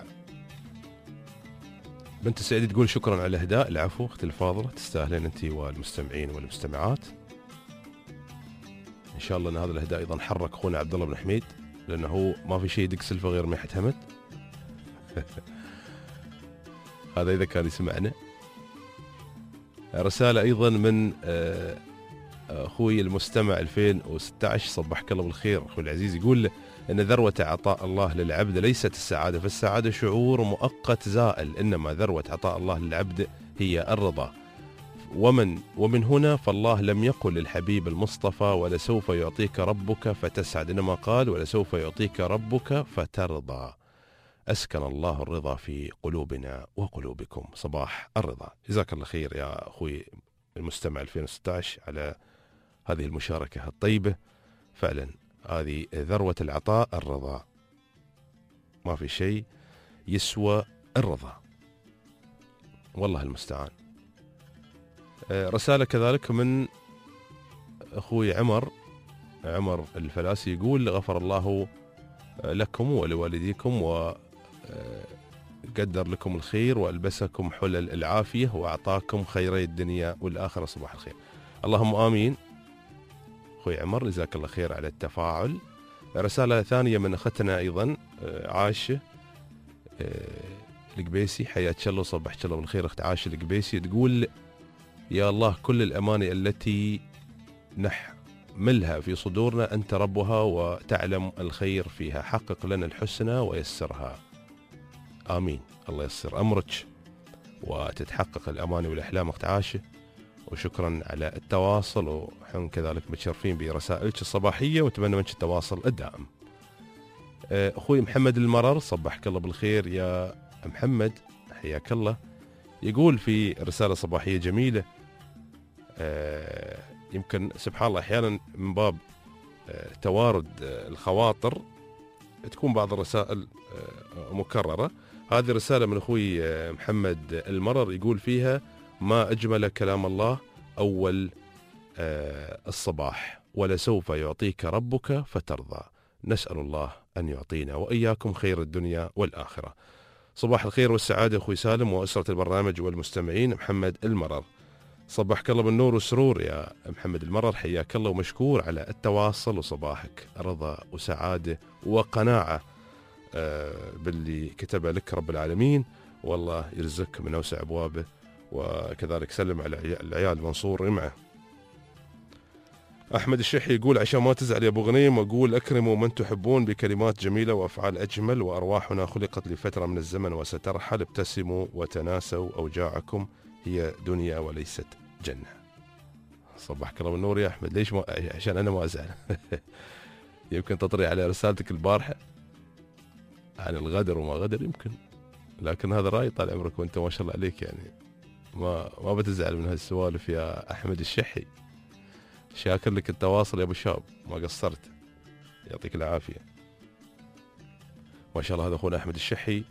بنت السعيد تقول شكرا على الإهداء. العفو أختي الفاضلة، تستاهلين أنت والمستمعين والمستمعات. إن شاء الله أن هذا الإهداء أيضا حرك أخونا عبد الله بن حميد، لأنه هو ما في شيء يدق سلفة غير ميحة حمد. هذا إذا كان يسمعنا. رسالة أيضا من أخوي المستمع ألفين وستة عشر، صبحك الله بالخير أخوي العزيز. يقول إن ذروة عطاء الله للعبد ليست السعادة، فالسعادة شعور مؤقت زائل، إنما ذروة عطاء الله للعبد هي الرضا. ومن ومن هنا فالله لم يقل للحبيب المصطفى ولسوف يعطيك ربك فتسعد، إنما قال ولسوف يعطيك ربك فترضى. أسكن الله الرضا في قلوبنا وقلوبكم. صباح الرضا. جزاك الله خير يا أخوي المستمع ألفين وستة عشر على هذه المشاركة الطيبة. فعلا هذه ذروة العطاء الرضا، ما في شيء يسوى الرضا، والله المستعان. رسالة كذلك من أخوي عمر عمر الفلاسي، يقول غفر الله لكم ولوالديكم وقدر لكم الخير وألبسكم حلل العافية وأعطاكم خيري الدنيا والآخرة. صباح الخير. اللهم آمين أخوي عمر، جزاك الله خير على التفاعل. رسالة ثانية من أختنا أيضا عاشة القبيسي، حياك الله وصبحك الله بالخير أخت عاشة القبيسي. تقول يا الله كل الأماني التي نحملها في صدورنا أنت ربها وتعلم الخير فيها، حقق لنا الحسنى ويسرها. آمين. الله يسر أمرك وتتحقق الأماني والأحلام أخت عاشة، وشكرا على التواصل، ونحن كذلك متشرفين برسائلك الصباحية ونتمنى منك التواصل الدائم. أخوي محمد المرر، صبحك الله بالخير يا محمد، حياك الله. يقول في رسالة صباحية جميلة، يمكن سبحان الله أحيانا من باب توارد الخواطر تكون بعض الرسائل مكررة. هذه رسالة من أخوي محمد المرر يقول فيها: ما أجمل كلام الله أول الصباح، ولسوف يعطيك ربك فترضى. نسأل الله أن يعطينا وإياكم خير الدنيا والآخرة. صباح الخير والسعادة أخوي سالم وأسرة البرنامج والمستمعين. محمد المرر. صبحك الله بالنور والسرور يا محمد المرر، حياك الله ومشكور على التواصل، وصباحك رضا وسعادة وقناعة باللي كتبه لك رب العالمين، والله يرزقك من أوسع أبوابه. وكذلك سلم على العيال منصور معه. أحمد الشحي يقول: عشان ما تزعل يا أبو غنيم، أقول أكرموا من تحبون بكلمات جميلة وأفعال أجمل، وأرواحنا خلقت لفترة من الزمن وسترحل، ابتسموا وتناسوا، أوجاعكم هي دنيا وليست جنة. صبحك الله بالنور يا أحمد. ليش ما عشان أنا ما أزعل؟ يمكن تطري على رسالتك البارحة عن الغدر وما غدر، يمكن، لكن هذا رأي طال عمرك وأنت ما شاء الله عليك، يعني ما ما بتزعل من هالسوالف يا أحمد الشحي. شاكر لك التواصل يا أبو شاب، ما قصرت، يعطيك العافية. ما شاء الله هذا أخونا أحمد الشحي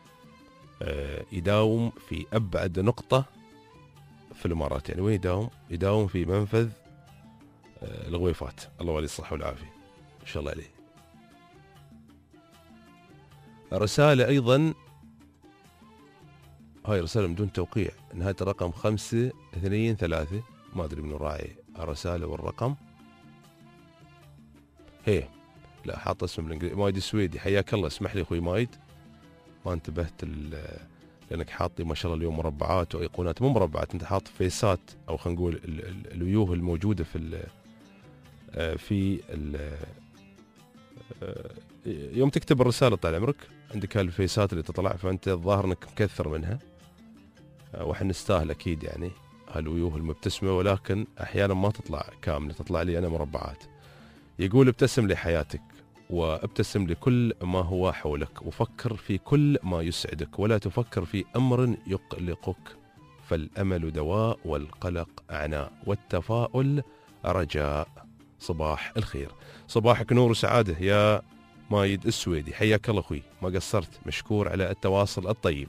يداوم في أبعد نقطة في الإمارات. يعني وين يداوم؟ يداوم في منفذ الغويفات، الله ولي الصحة والعافية إن شاء الله عليه. رسالة أيضا، هاي رسالة بدون توقيع، نهاية الرقم خمسة اثنين ثلاثة، ما أدري من راعي الرسالة والرقم. هي لا حاط اسم بالإنجليزي، مايد السويدي. حياك الله، اسمح لي أخوي مايد، ما انتبهت لأنك حاطي ما شاء الله اليوم مربعات وأيقونات، مو مربعات، أنت حاط فيسات أو خلينا نقول الويوه الموجودة في ال في ال يوم تكتب الرسالة طال عمرك عندك هالفيسات اللي تطلع، فأنت الظاهر أنك مكثر منها، وإحنا نستاهل أكيد يعني هالويوه المبتسمة، ولكن أحيانا ما تطلع كاملة، تطلع لي أنا مربعات. يقول: ابتسم لحياتك، وابتسم لكل ما هو حولك، وفكر في كل ما يسعدك، ولا تفكر في أمر يقلقك، فالأمل دواء والقلق عناء والتفاؤل رجاء. صباح الخير. صباحك نور وسعادة يا مايد السويدي، حياك الله أخوي، ما قصرت، مشكور على التواصل الطيب.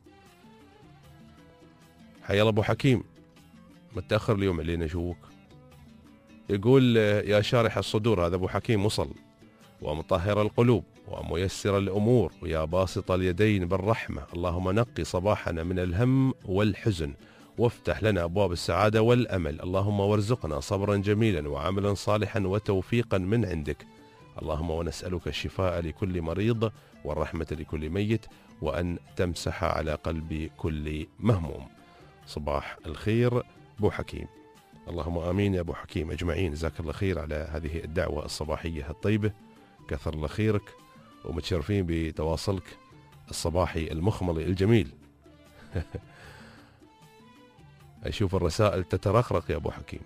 حيا الله أبو حكيم، متأخر اليوم علينا أشوفك. يقول: يا شارح الصدور، هذا أبو حكيم وصل، ومطهر القلوب وميسر الأمور، ويا باسط اليدين بالرحمة، اللهم نقي صباحنا من الهم والحزن، وافتح لنا أبواب السعادة والأمل، اللهم وارزقنا صبرا جميلا وعملا صالحا وتوفيقا من عندك، اللهم ونسألك الشفاء لكل مريض والرحمة لكل ميت، وأن تمسح على قلب كل مهموم. صباح الخير أبو حكيم. اللهم آمين يا أبو حكيم أجمعين. جزاك الله خير على هذه الدعوة الصباحية الطيبة، كثر الله خيرك، ومتشرفين بتواصلك الصباحي المخملي الجميل. أشوف الرسائل تترقرق يا أبو حكيم.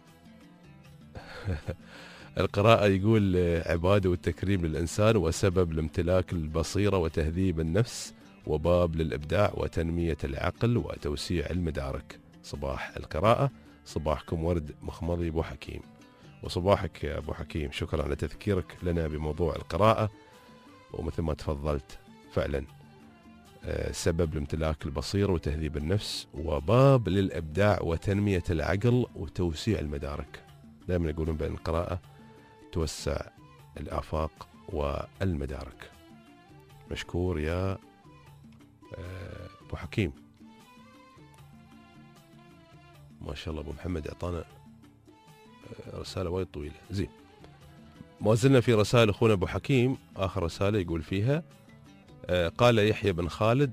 القراءة يقول: عبادة والتكريم للإنسان، وسبب لامتلاك البصيرة وتهذيب النفس، وباب للإبداع وتنمية العقل وتوسيع المدارك. صباح القراءة، صباحكم ورد مخمضي أبو حكيم. وصباحك يا أبو حكيم، شكرا على تذكيرك لنا بموضوع القراءة، ومثل ما تفضلت فعلا سبب لامتلاك البصيرة وتهذيب النفس، وباب للإبداع وتنمية العقل وتوسيع المدارك. دائما يقولون بأن القراءة توسع الآفاق والمدارك. مشكور يا أبو حكيم. ما شاء الله أبو محمد أعطانا رسالة وايد طويلة. زين، ما زلنا في رسائل أخونا أبو حكيم. آخر رسالة يقول فيها: قال يحيى بن خالد: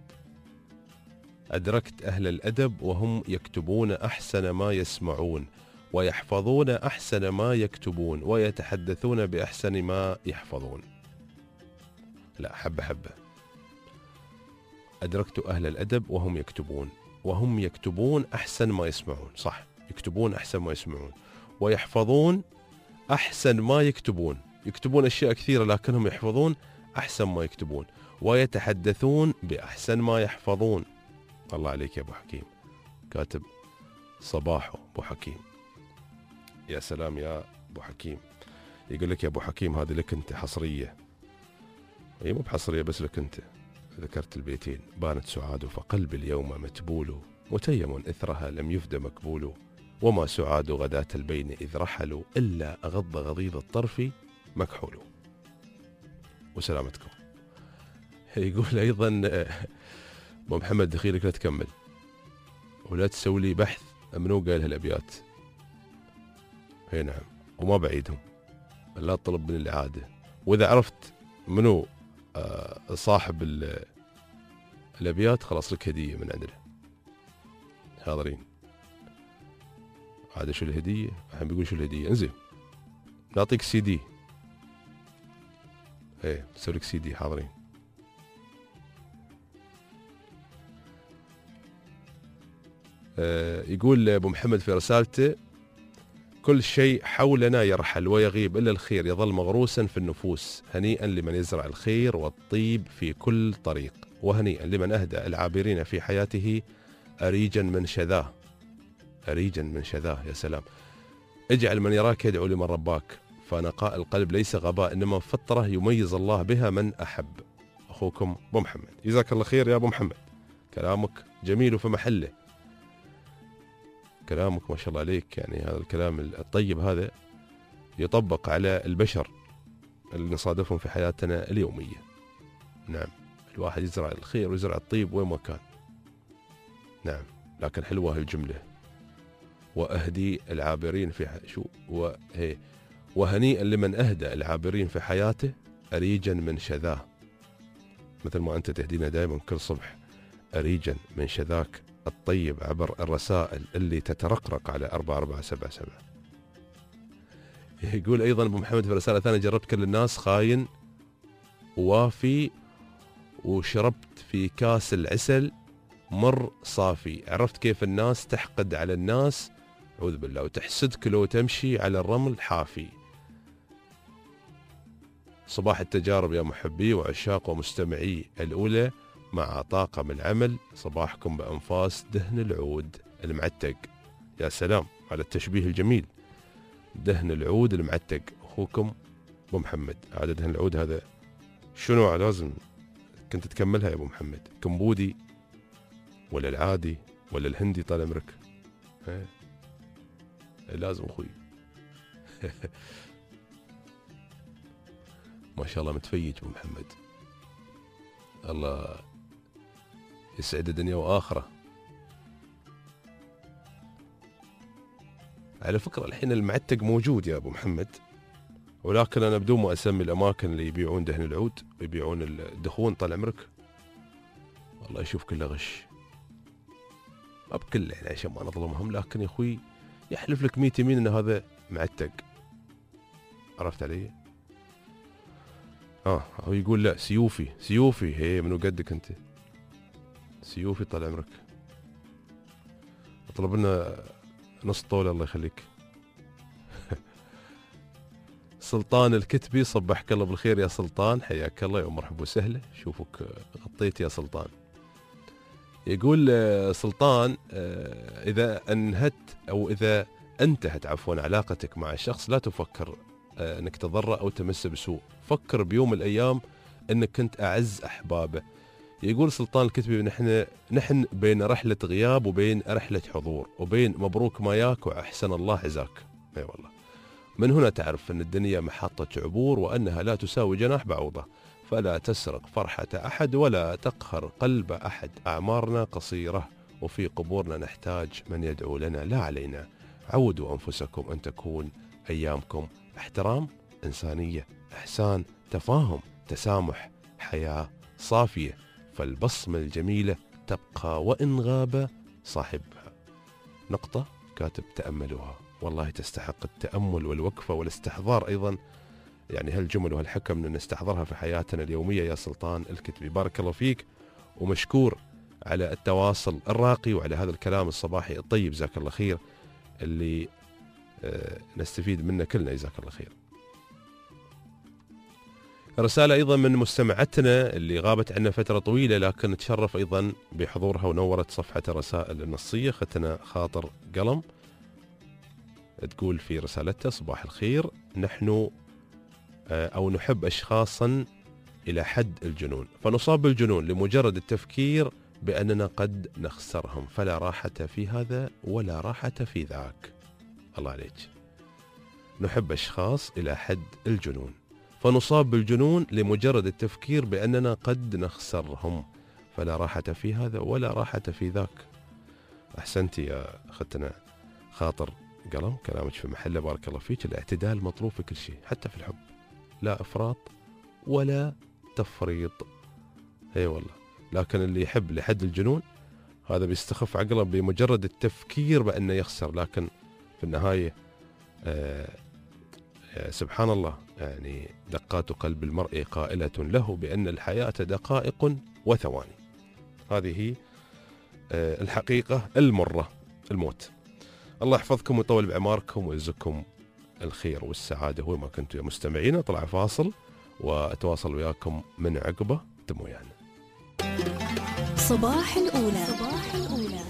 أدركت أهل الأدب وهم يكتبون أحسن ما يسمعون، ويحفظون أحسن ما يكتبون، ويتحدثون بأحسن ما يحفظون. لا، حبة حبة. أدركت أهل الأدب وهم يكتبون، وهم يكتبون أحسن ما يسمعون، صح، يكتبون أحسن ما يسمعون، ويحفظون أحسن ما يكتبون، يكتبون أشياء كثيرة لكنهم يحفظون أحسن ما يكتبون، ويتحدثون بأحسن ما يحفظون. الله عليك يا أبو حكيم، كاتب صباحه أبو حكيم، يا سلام يا أبو حكيم. يقول لك يا أبو حكيم هذه لك أنت حصرية. هي مو بحصرية بس لك أنت. ذكرت البيتين: بانت سعاد فقلبي اليوم متبول، متيم إثرها لم يفد مكبول، وما سعاد غداة البين إذ رحلوا، إلا أغض غضيض الطرف مكحول. وسلامتكم. يقول أيضا أبو محمد دخيلك لا تكمل ولا تسوي لي بحث منو قال هالأبيات. هي نعم، وما بعيدهم، لا تطلب من الإعادة. وإذا عرفت منو آه صاحب الأبيات خلاص لك هدية من عندنا. حاضرين. عاد شو الهدية؟ الحين بيقول شو الهدية. انزين نعطيك سي دي. ايه نسوي لك سي دي. حاضرين. آه يقول ابو محمد في رسالته: كل شيء حولنا يرحل ويغيب إلا الخير يظل مغروسا في النفوس، هنيئا لمن يزرع الخير والطيب في كل طريق، وهنيئا لمن أهدى العابرين في حياته أريجا من شذاه. أريجا من شذاه. يا سلام. اجعل من يراك يدعو لمن رباك، فنقاء القلب ليس غباء إنما فطرة يميز الله بها من أحب. أخوكم أبو محمد. جزاك الله خير يا أبو محمد، كلامك جميل وفي محله. كلامك ما شاء الله عليك، يعني هذا الكلام الطيب هذا يطبق على البشر اللي نصادفهم في حياتنا اليومية. نعم، الواحد يزرع الخير ويزرع الطيب وين ما كان. نعم، لكن حلوة الجملة: وأهدي العابرين في ح... شو وهي وهنيئا لمن أهدى العابرين في حياته أريجا من شذاه. مثل ما أنت تهدينا دائما كل صبح أريجا من شذاك الطيب عبر الرسائل اللي تترقرق على أربعة أربعة سبعة سبعة. يقول أيضا أبو محمد في رسالة ثانية: جربت كل الناس خاين ووافي، وشربت في كاس العسل مر صافي، عرفت كيف الناس تحقد على الناس أعوذ بالله، وتحسدك لو تمشي على الرمل حافي. صباح التجارب يا محبي وعشاق ومستمعي الأولى مع طاقم العمل، صباحكم بأنفاس دهن العود المعتق. يا سلام على التشبيه الجميل، دهن العود المعتق. أخوكم أبو محمد. هذا دهن العود هذا شنو؟ لازم كنت تكملها يا أبو محمد. كمبودي ولا العادي ولا الهندي؟ طال عمرك. لازم أخوي. ما شاء الله متفيج أبو محمد، الله يسعد دنيا وآخرة. على فكرة الحين المعتق موجود يا أبو محمد، ولكن أنا بدون ما أسمي الأماكن اللي يبيعون دهن العود ويبيعون الدخون طال عمرك، والله يشوف كله غش. ما بكله يعني عشان ما نظلمهم، لكن يا أخوي يحلف لك ميت يمين إن هذا معتق. عرفت علي؟ آه هو يقول لا سيوفي سيوفي. هي منو قدك أنت؟ سيوفي طال عمرك. اطلب لنا نص طولة الله يخليك. سلطان الكتبي: صبحك الله بالخير يا سلطان، حياك الله ومرحبا وسهلا، شوفك غطيت يا سلطان. يقول سلطان: إذا أنهت أو إذا انتهت عفوا علاقتك مع الشخص لا تفكر أنك تضره أو تمسه بسوء، فكر بيوم من الأيام أنك كنت أعز أحبابه. يقول سلطان الكتبي: نحن نحن بين رحلة غياب وبين رحلة حضور، وبين مبروك ما ياك وأحسن الله عزاك. أي والله. من هنا تعرف أن الدنيا محطة عبور، وأنها لا تساوي جناح بعوضة، فلا تسرق فرحة أحد ولا تقهر قلب أحد. أعمارنا قصيرة وفي قبورنا نحتاج من يدعو لنا لا علينا. عودوا أنفسكم أن تكون أيامكم احترام، إنسانية، إحسان، تفاهم، تسامح، حياة صافية، فالبصمة الجميلة تبقى وإن غاب صاحبها. نقطة كاتب تأملوها، والله تستحق التأمل والوقفة والاستحضار أيضا، يعني هالجمل وهالحكم أن نستحضرها في حياتنا اليومية يا سلطان الكتبي. بارك الله فيك ومشكور على التواصل الراقي وعلى هذا الكلام الصباحي الطيب، جزاك الله خير، اللي نستفيد منه كلنا، جزاك الله خير. رسالة أيضا من مستمعتنا اللي غابت عنا فترة طويلة لكن تشرف أيضا بحضورها ونورت صفحة الرسائل النصية، ختنا خاطر قلم. تقول في رسالتها: صباح الخير، نحن أو نحب أشخاصا إلى حد الجنون، فنصاب بالجنون لمجرد التفكير بأننا قد نخسرهم، فلا راحة في هذا ولا راحة في ذاك. الله عليك. نحب أشخاص إلى حد الجنون، فنصاب بالجنون لمجرد التفكير بأننا قد نخسرهم، فلا راحة في هذا ولا راحة في ذاك. أحسنتي يا أختنا خاطر قلم، كلامك في محله، بارك الله فيك. الاعتدال مطلوب في كل شيء، حتى في الحب، لا إفراط ولا تفريط. اي والله. لكن اللي يحب لحد الجنون هذا بيستخف عقله بمجرد التفكير بأنه يخسر، لكن في النهاية آه آه سبحان الله، يعني دقات قلب المرء قائلة له بأن الحياة دقائق وثواني. هذه آه الحقيقة المرة، الموت. الله يحفظكم ويطول بعماركم ويرزقكم الخير والسعادة وين ما كنتوا يا مستمعين. اطلع فاصل وأتواصل وياكم من عقبه، تمو يعني. صباح الأولى. صباح الأولى.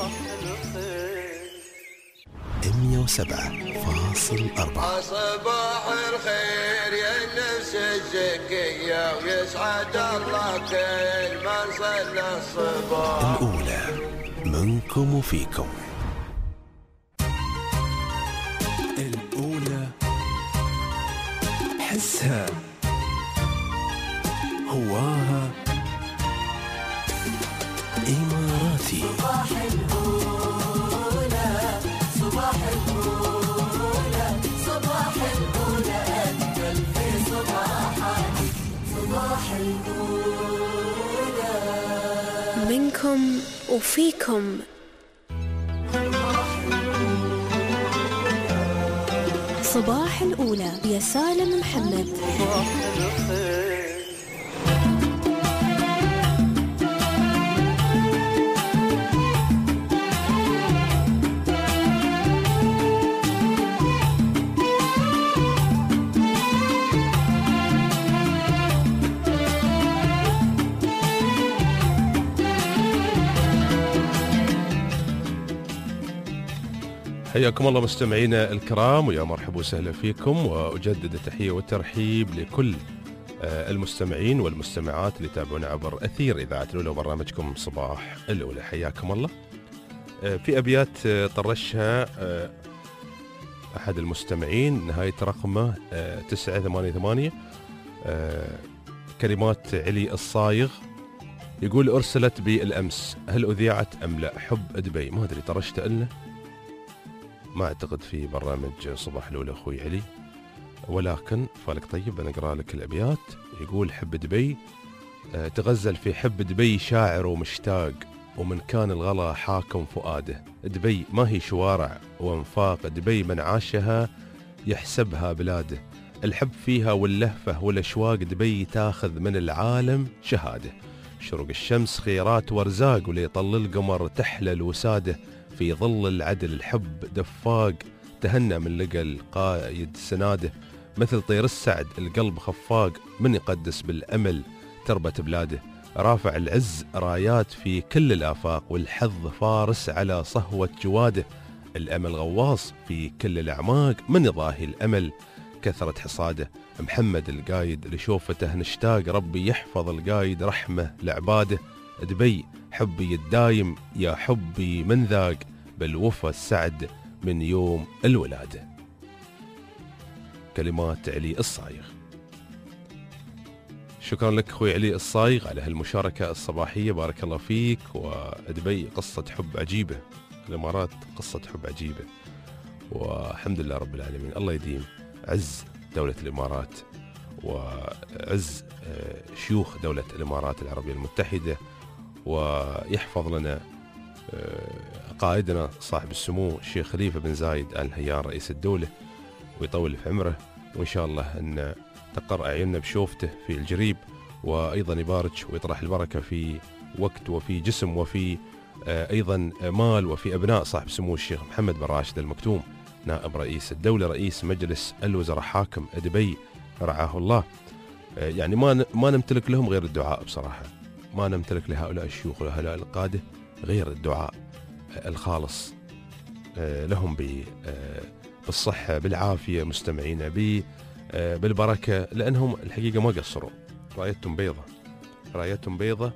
مية وسبعة فاصل أربعة. صباح الخير يا النفس الزكية، ويسعد الله كل من صلى الصباح. الأولى منكم وفيكم. الأولى حسها هواها إماراتي. صباح الأولى، صباح الأولى، صباح الأولى أجمل في صباحك، صباح الأولى منكم وفيكم. صباح الأولى يا سالم محمد. حياكم الله مستمعينا الكرام، ويا مرحبا وسهلا فيكم، وأجدد التحية والترحيب لكل المستمعين والمستمعات اللي يتابعونا عبر أثير إذاعة الأولى وبرنامجكم صباح الأولى. حياكم الله. في أبيات طرشها أحد المستمعين، نهاية رقمه تسعة ثمانية ثمانية، كلمات علي الصايغ، يقول: أرسلت بالأمس، هل أذيعت أم لا؟ حب دبي. ما أدري طرشت لنا، ما أعتقد في برنامج صباح الأولى أخوي علي، ولكن فالك طيب بنقرأ لك الأبيات. يقول: حب دبي، تغزل في حب دبي شاعر ومشتاق، ومن كان الغلا حاكم فؤاده. دبي ما هي شوارع وانفاق، دبي من عاشها يحسبها بلاده. الحب فيها واللهفة والأشواق، دبي تاخذ من العالم شهاده. شروق الشمس خيرات وارزاق، وليطل القمر تحلى الوساده. في ظل العدل الحب دفاق، تهنى من لقى القائد سناده. مثل طير السعد القلب خفاق، من يقدس بالأمل تربة بلاده. رافع العز رايات في كل الآفاق، والحظ فارس على صهوة جواده. الأمل غواص في كل الأعماق، من يضاهي الأمل كثرة حصاده. محمد القايد لشوفته نشتاق، ربي يحفظ القايد رحمة لعباده. دبي حبي الدايم يا حبي من ذاق، بالوفا السعد من يوم الولادة. كلمات علي الصايغ. شكرا لك أخوي علي الصايغ على هالمشاركة الصباحية، بارك الله فيك. ودبي قصة حب عجيبة، الإمارات قصة حب عجيبة، والحمد لله رب العالمين. الله يديم عز دولة الإمارات وعز شيوخ دولة الإمارات العربية المتحدة، ويحفظ لنا قائدنا صاحب السمو الشيخ خليفة بن زايد آل نهيان رئيس الدولة، ويطول في عمره، وإن شاء الله أن تقر أعيننا بشوفته في الجريب، وأيضا يبارك ويطرح البركة في وقت وفي جسم وفي أيضا مال وفي أبناء صاحب السمو الشيخ محمد بن راشد المكتوم نائب رئيس الدولة رئيس مجلس الوزراء حاكم دبي رعاه الله. يعني ما ما نمتلك لهم غير الدعاء، بصراحة ما نمتلك لهؤلاء الشيوخ وهؤلاء القادة غير الدعاء الخالص لهم بالصحة بالعافية مستمعينا بالبركة، لأنهم الحقيقة ما قصروا، رايتهم بيضة رايتهم بيضة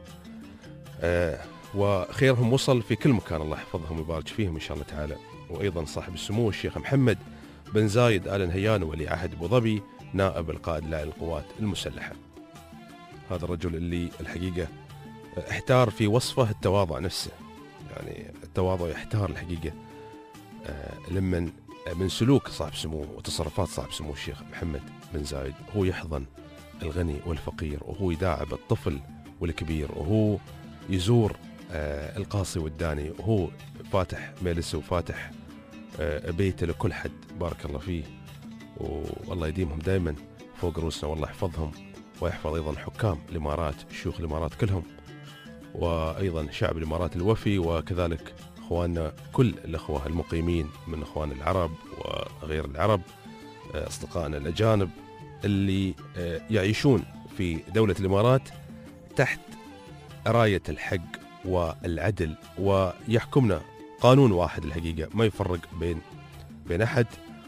آه وخيرهم وصل في كل مكان، الله يحفظهم ويبارك فيهم إن شاء الله تعالى. وأيضا صاحب السمو الشيخ محمد بن زايد آل نهيان ولي عهد أبو ظبي نائب القائد الأعلى للقوات المسلحة. هذا الرجل اللي الحقيقة احتار في وصفه التواضع نفسه، يعني التواضع يحتار الحقيقة آه لمن من سلوك صاحب سمو وتصرفات صاحب سمو الشيخ محمد بن زايد. هو يحضن الغني والفقير، وهو يداعب الطفل والكبير، وهو يزور آه القاصي والداني، وهو فاتح مجلسه وفاتح آه بيته لكل حد، بارك الله فيه. والله يديمهم دائما فوق رؤوسنا، والله يحفظهم ويحفظ أيضا حكام الإمارات، شيوخ الإمارات كلهم، وأيضا شعب الإمارات الوفي، وكذلك أخواننا كل الأخوة المقيمين من أخوان العرب وغير العرب، أصدقائنا الأجانب اللي يعيشون في دولة الإمارات تحت راية الحق والعدل، ويحكمنا قانون واحد الحقيقة ما يفرق بين بين أحد.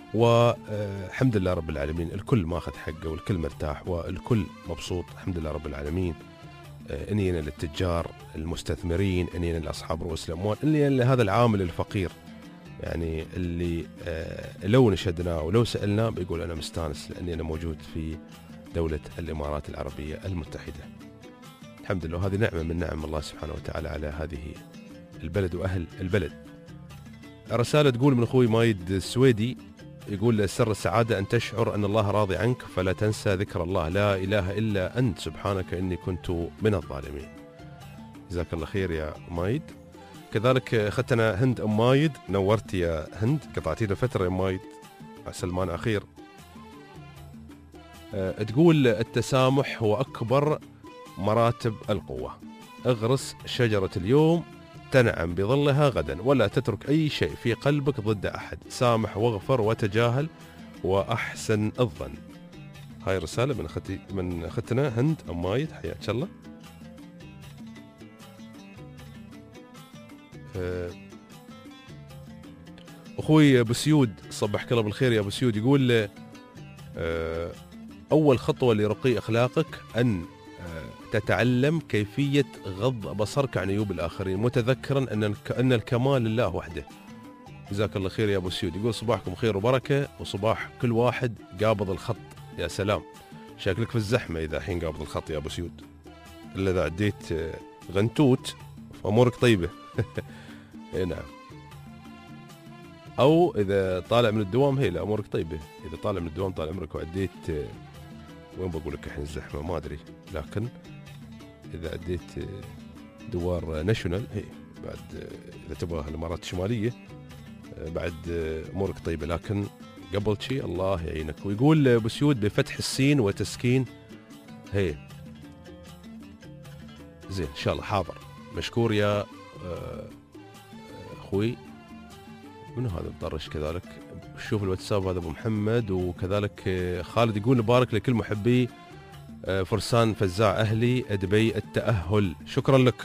والحمد لله رب العالمين الكل ماخذ حقه والكل مرتاح والكل مبسوط، الحمد لله رب العالمين. انينا للتجار المستثمرين، انينا لاصحاب رؤوس الاموال، انينا لهذا العامل الفقير، يعني اللي لو نشدناه ولو سالناه بيقول انا مستانس لاني انا موجود في دوله الامارات العربيه المتحده. الحمد لله، هذه نعمه من نعم الله سبحانه وتعالى على هذه البلد واهل البلد. رساله تقول من اخوي مايد السويدي، يقول سر السعادة أن تشعر أن الله راضي عنك فلا تنسى ذكر الله، لا إله إلا أنت سبحانك إني كنت من الظالمين. جزاك الله خير يا مايد. كذلك أخذتنا هند أم مايد، نورت يا هند، قطعتينا فترة يا مايد، سلمان أخير. أه تقول التسامح هو أكبر مراتب القوة، اغرس شجرة اليوم تنعم بظلها غدا، ولا تترك أي شيء في قلبك ضد أحد، سامح واغفر وتجاهل وأحسن الظن. هاي رسالة من أختي من أختنا هند أم مايد، حياك الله. أخوي أبو سيود صبحك الله بالخير يا أبو سيود، يقول أول خطوة لرقي أخلاقك أن تتعلم كيفية غض بصرك عن عيوب الآخرين، متذكرا أن أن الكمال لله وحده. جزاك الله خير يا أبو سيود. يقول صباحكم خير وبركة، وصباح كل واحد قابض الخط. يا سلام، شكلك في الزحمة إذا حين قابض الخط يا أبو سيود، إلا إذا عديت غنتوت فأمورك طيبة. إيه نعم، أو إذا طالع من الدوام هي لا أمورك طيبة، إذا طالع من الدوام طال عمرك وعديت وين بقول لك الحين الزحمة ما أدري، لكن إذا أديت دوار ناشونال هي بعد، إذا تبغى الإمارات الشمالية بعد أمورك طيبة، لكن قبل شيء الله يعينك. ويقول أبو سيود بفتح السين وتسكين هي زين إن شاء الله، حاضر مشكور يا أخوي. منو هذا مطرش كذلك؟ شوف الواتساب هذا أبو محمد. وكذلك خالد يقول نبارك لكل محبي فرسان فزاع أهلي دبي التأهل. شكرا لك،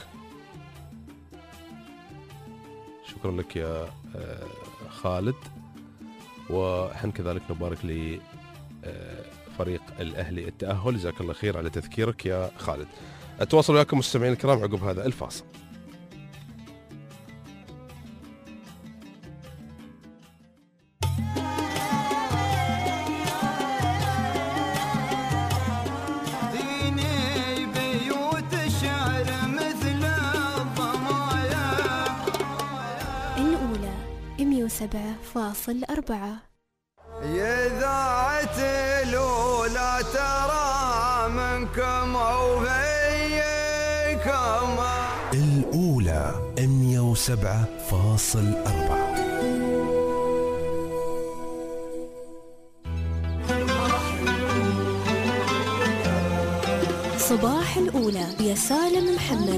شكرا لك يا خالد. وحن كذلك نبارك لفريق الأهلي التأهل، جزاك الله خير على تذكيرك يا خالد. أتواصل وياكم مستمعين الكرام عقب هذا الفاصل. سبعة فاصل أربعة. إذاعة الأولى ترى منكم وفيكم. الأولى مية وسبعة فاصل أربعة. صباح الأولى يا سالم محمد.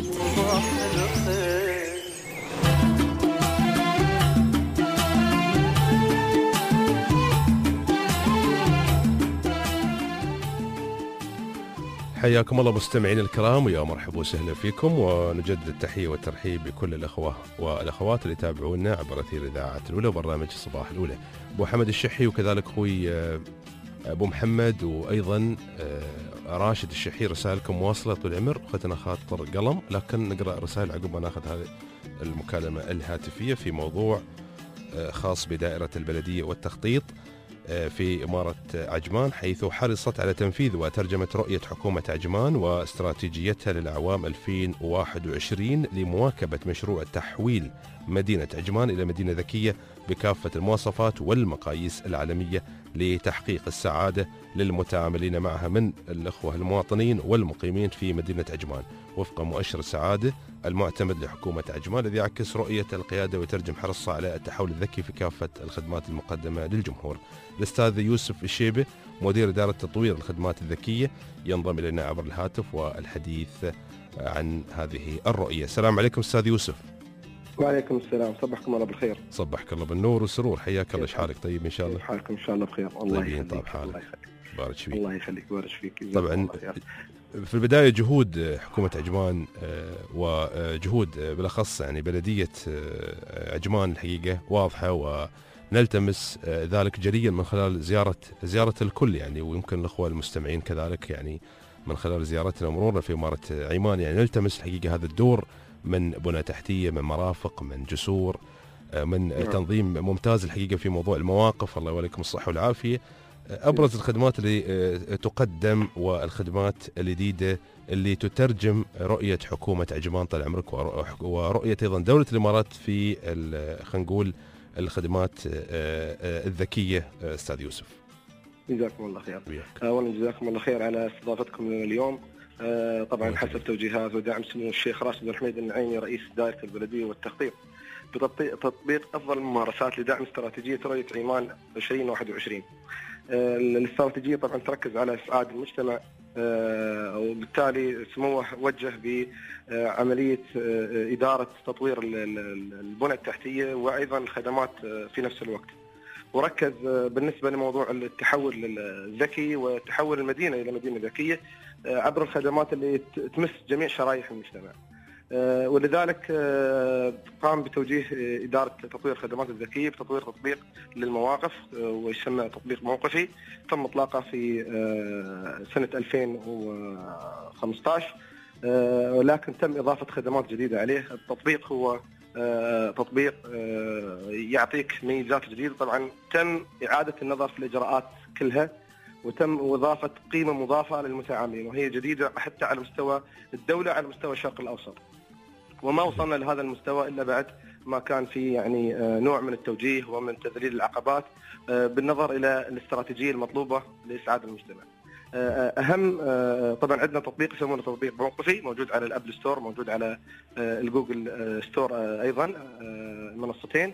حياكم الله مستمعين الكرام ويا مرحبا وسهلا فيكم، ونجدد التحية والترحيب بكل الأخوة والأخوات اللي يتابعونا عبر أثير إذاعة الأولى وبرنامج صباح الأولى. أبو حمد الشحي وكذلك أخوي أبو محمد وأيضا راشد الشحي، رسائلكم واصلة طول العمر. أختنا خاطر قلم، لكن نقرأ الرسائل عقب ما ناخذ هذه المكالمة الهاتفية في موضوع خاص بدائرة البلدية والتخطيط في إمارة عجمان، حيث حرصت على تنفيذ وترجمة رؤية حكومة عجمان واستراتيجيتها للأعوام ألفين وواحد وعشرين لمواكبة مشروع تحويل مدينة عجمان إلى مدينة ذكية بكافة المواصفات والمقاييس العالمية لتحقيق السعادة للمتعاملين معها من الأخوة المواطنين والمقيمين في مدينة عجمان، وفق مؤشر السعادة المعتمد لحكومة عجمان الذي يعكس رؤية القيادة ويترجم حرصها على التحول الذكي في كافة الخدمات المقدمة للجمهور. الأستاذ يوسف الشيبة مدير إدارة تطوير الخدمات الذكية ينضم إلينا عبر الهاتف والحديث عن هذه الرؤية. السلام عليكم أستاذ يوسف. وعليكم السلام، صبحكم الله بالخير. صبحك الله بالنور والسرور، حياك الله. شحالك طيب إن شاء الله؟ حالكم إن شاء الله بخير. الله يخليك. طيب حالك. بارك فيك. الله يخليك بارك فيك. طبعا في البداية جهود حكومة عجمان وجهود بالأخص يعني بلدية عجمان الحقيقة واضحة، ونلتمس ذلك جليا من خلال زيارة زيارة الكل يعني، ويمكن الأخوة المستمعين كذلك يعني من خلال زيارتنا ومرورنا في إمارة عمان يعني نلتمس الحقيقة هذا الدور من بنى تحتية، من مرافق، من جسور، من تنظيم ممتاز الحقيقة في موضوع المواقف. الله يوليكم الصحة والعافية. أبرز الخدمات اللي تقدم والخدمات الجديدة اللي تترجم رؤية حكومة عجمان طال عمرك ورؤية أيضا دولة الإمارات في خلينا نقول الخدمات الذكية أستاذ يوسف. جزاكم الله خير. أولا جزاكم الله خير على استضافتكم لنا اليوم. طبعا حسب توجيهات ودعم سمو الشيخ راشد الحميد النعيمي رئيس دائرة البلدية والتخطيط بتطبيق أفضل الممارسات لدعم استراتيجية رؤية عمان ألفين وواحد وعشرين. الاستراتيجية طبعا تركز على إسعاد المجتمع، وبالتالي سموه وجه بعملية إدارة تطوير البنى التحتية وأيضا الخدمات في نفس الوقت، وركز بالنسبة لموضوع التحول الذكي وتحول المدينة إلى مدينة ذكية عبر الخدمات اللي تمس جميع شرائح المجتمع. ولذلك قام بتوجيه إدارة تطوير الخدمات الذكية بتطوير تطبيق للمواقف ويسمى تطبيق موقفي، تم إطلاقه في سنة ألفين وخمسة عشر، ولكن تم إضافة خدمات جديدة عليه. التطبيق هو تطبيق يعطيك ميزات جديدة، طبعا تم إعادة النظر في الإجراءات كلها وتم إضافة قيمة مضافة للمتعاملين، وهي جديدة حتى على مستوى الدولة على مستوى الشرق الأوسط، وما وصلنا لهذا المستوى إلا بعد ما كان في يعني نوع من التوجيه ومن تذليل العقبات بالنظر إلى الاستراتيجية المطلوبة لإسعاد المجتمع. أهم طبعا عندنا تطبيق يسمونه تطبيق موقفي موجود على الأبل ستور، موجود على الجوجل ستور أيضا، المنصتين.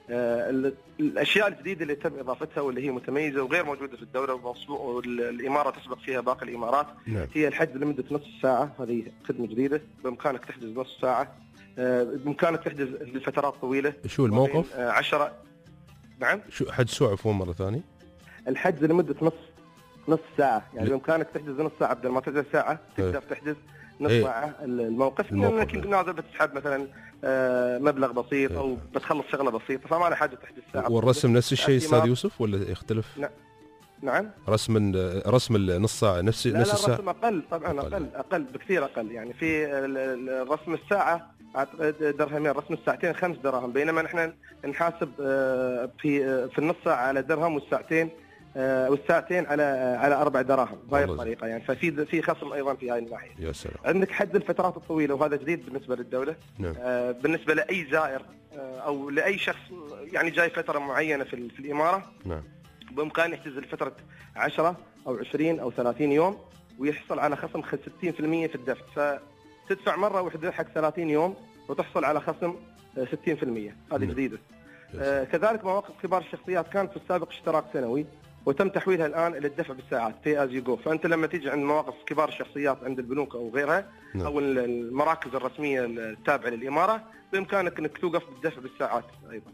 الأشياء الجديدة اللي تم إضافتها واللي هي متميزة وغير موجودة في الدولة والإمارة تسبق فيها باقي الإمارات، نعم. هي الحجز لمدة نصف ساعة، هذه خدمة جديدة، بإمكانك تحجز نصف ساعة، بإمكانك تحجز لفترات طويلة. شو الموقف؟ عشرة. نعم. شو حجز سوء عفوا مرة ثانية؟ الحجز لمدة نصف نصف ساعة، يعني بإمكانك تحجز نصف ساعة بدل ما تحجز ساعة، تقدر تحجز نص ايه. ساعة الموقف، لأنك يمكن نازل بتسحب مثلا مبلغ بسيط ايه. أو بتخلص شغلة بسيطة، فما له حاجة تحجز ساعة. والرسم نفس الشيء أستاذ يوسف ولا يختلف؟ ن... نعم. رسم رسم النص ساعة نفس لا نفس لا الساعة؟ رسم أقل طبعا، أقل أقل, أقل بكثير أقل، يعني في رسم الساعة درهمين، رسم الساعتين خمس دراهم، بينما نحن نحاسب في في النص ساعة على درهم والساعتين والساعتين على على أربع دراهم بهذه الطريقة يعني، ففي في خصم أيضا في هذه الناحية. يا سلام. عندك حد الفترات الطويلة وهذا جديد بالنسبة للدولة. نعم. آه بالنسبة لأي زائر آه أو لأي شخص يعني جاي فترة معينة في في الإمارة. نعم. بإمكانه يحجز لفترة عشرة أو عشرين أو ثلاثين يوم ويحصل على خصم ستين بالمئة في الدفع، فتدفع مرة واحدة حق ثلاثين يوم وتحصل على خصم ستين بالمئة، هذه نعم. جديدة. آه كذلك مواقف كبار الشخصيات كانت في السابق اشتراك سنوي وتم تحويلها الآن إلى الدفع بالساعات pay as you go، فأنت لما تيجي عند مواقف كبار الشخصيات عند البنوك أو غيرها نعم. أو المراكز الرسمية التابعة للإمارة بإمكانك أنك توقف بالدفع بالساعات أيضا.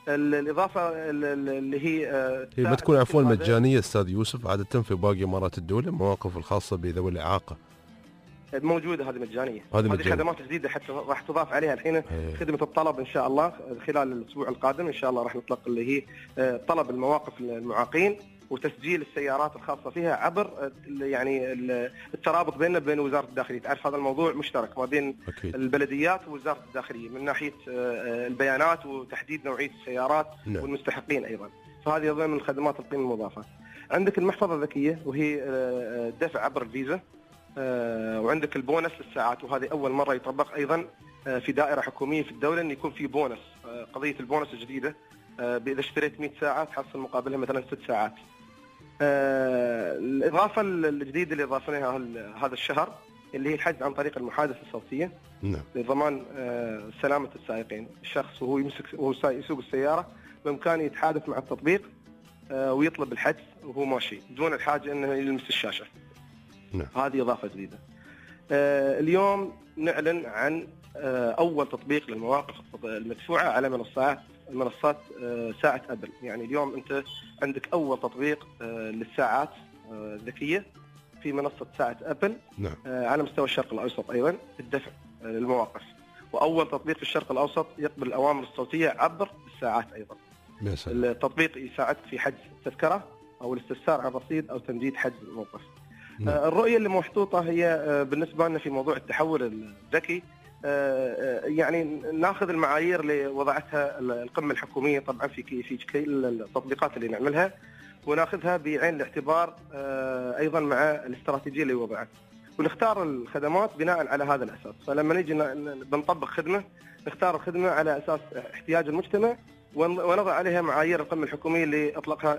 الاضافه اللي هي هي بتكون عفوا مجانيه استاذ يوسف عاده في باقي امارات الدوله، المواقف الخاصه بذوي الاعاقه موجوده، هذه مجانيه. هذه مجانية. خدمات جديده حتى راح تضاف عليها الحين هي. خدمه الطلب ان شاء الله خلال الاسبوع القادم ان شاء الله راح نطلق اللي هي طلب المواقف المعاقين وتسجيل السيارات الخاصه فيها عبر يعني الترابط بيننا وبين وزاره الداخليه. تعرف هذا الموضوع مشترك ما بين أكيد. البلديات ووزاره الداخليه من ناحيه البيانات وتحديد نوعيه السيارات نعم. والمستحقين ايضا، فهذه ضمن من الخدمات القيمه المضافه. عندك المحفظه الذكيه وهي الدفع عبر الفيزا، وعندك البونس للساعات، وهذه اول مره يطبق ايضا في دائره حكوميه في الدوله ان يكون في بونس. قضيه البونس الجديده اذا اشتريت مئة ساعه تحصل مقابلها مثلا ست ساعات. الاضافه الجديده اللي اضافناها هذا الشهر اللي هي الحجز عن طريق المحادثه الصوتيه نعم. لضمان سلامه السائقين. الشخص وهو يمسك وهو يسوق السياره بامكانه يتحادث مع التطبيق ويطلب الحجز وهو ماشي دون الحاجه انه يلمس الشاشه نعم. هذه اضافه جديده. اليوم نعلن عن اول تطبيق للمواقف المدفوعه على منصات منصات ساعه ابل. يعني اليوم انت عندك اول تطبيق للساعات الذكيه في منصه ساعه ابل نعم. على مستوى الشرق الاوسط ايضا الدفع للمواقف، واول تطبيق في الشرق الاوسط يقبل الاوامر الصوتيه عبر الساعات ايضا. التطبيق يساعدك في حجز التذكره او الاستفسار عن رصيد او تمديد حجز الموقف. نعم. الرؤيه اللي محطوطه هي بالنسبه لنا في موضوع التحول الذكي، يعني ناخذ المعايير اللي وضعتها القمه الحكوميه طبعا في في كل التطبيقات اللي نعملها، وناخذها بعين الاعتبار ايضا مع الاستراتيجيه اللي وضعت، ونختار الخدمات بناء على هذا الاساس. فلما نيجي بنطبق خدمه نختار الخدمه على اساس احتياج المجتمع ونضع عليها معايير القمه الحكوميه اللي اطلقها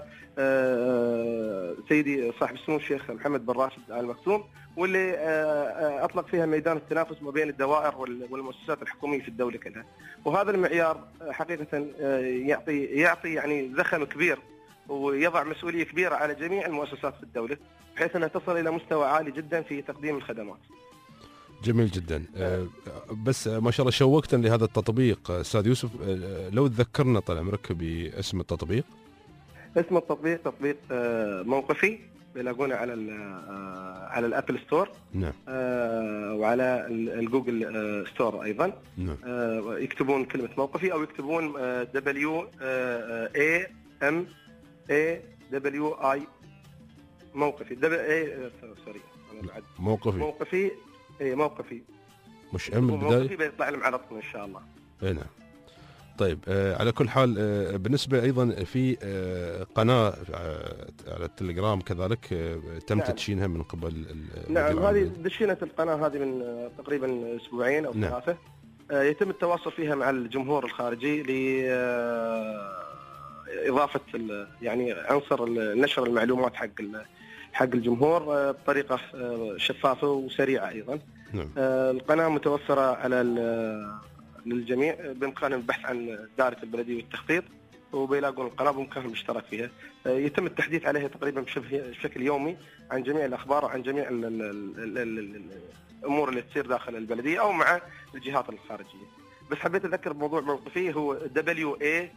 سيدي صاحب السمو الشيخ محمد بن راشد آل مكتوم، واللي اطلق فيها ميدان التنافس ما بين الدوائر والمؤسسات الحكوميه في الدوله كلها. وهذا المعيار حقيقه يعطي يعطي يعني زخم كبير ويضع مسؤوليه كبيره على جميع المؤسسات في الدوله بحيث انها تصل الى مستوى عالي جدا في تقديم الخدمات. جميل جدا. بس ما شاء الله شوقتنا لهذا التطبيق استاذ يوسف، لو تذكرنا طال عمرك باسم التطبيق. اسم التطبيق تطبيق موقفي، بيلاقونه على على الابل ستور نعم. وعلى الجوجل ستور ايضا نعم. يكتبون كلمه موقفي او يكتبون دبليو اي ام اي دبليو اي موقفي دبليو اي سوري موقفي موقفي اي موقفي مش ام البدايه موقفي بيطلع لنا على طول ان شاء الله. اي نعم. طيب آه على كل حال آه بالنسبه ايضا في آه قناه آه على التليجرام كذلك آه تم نعم. تدشينها من قبل نعم. هذه دشينه القناه هذه من آه تقريبا اسبوعين او نعم. ثلاثه. آه يتم التواصل فيها مع الجمهور الخارجي ل آه اضافه يعني عنصر نشر المعلومات حق حق الجمهور بطريقه شفافه وسريعه ايضا. نعم. القناه متوفره على للجميع بامكانهم البحث عن دائره البلديه والتخطيط وبيلاقون القناه بامكانهم الاشتراك فيها. يتم التحديث عليها تقريبا بشكل يومي عن جميع الاخبار وعن جميع ال ال ال الامور اللي تصير داخل البلديه او مع الجهات الخارجيه. بس حبيت اذكر بموضوع موقفي هو دبليو اي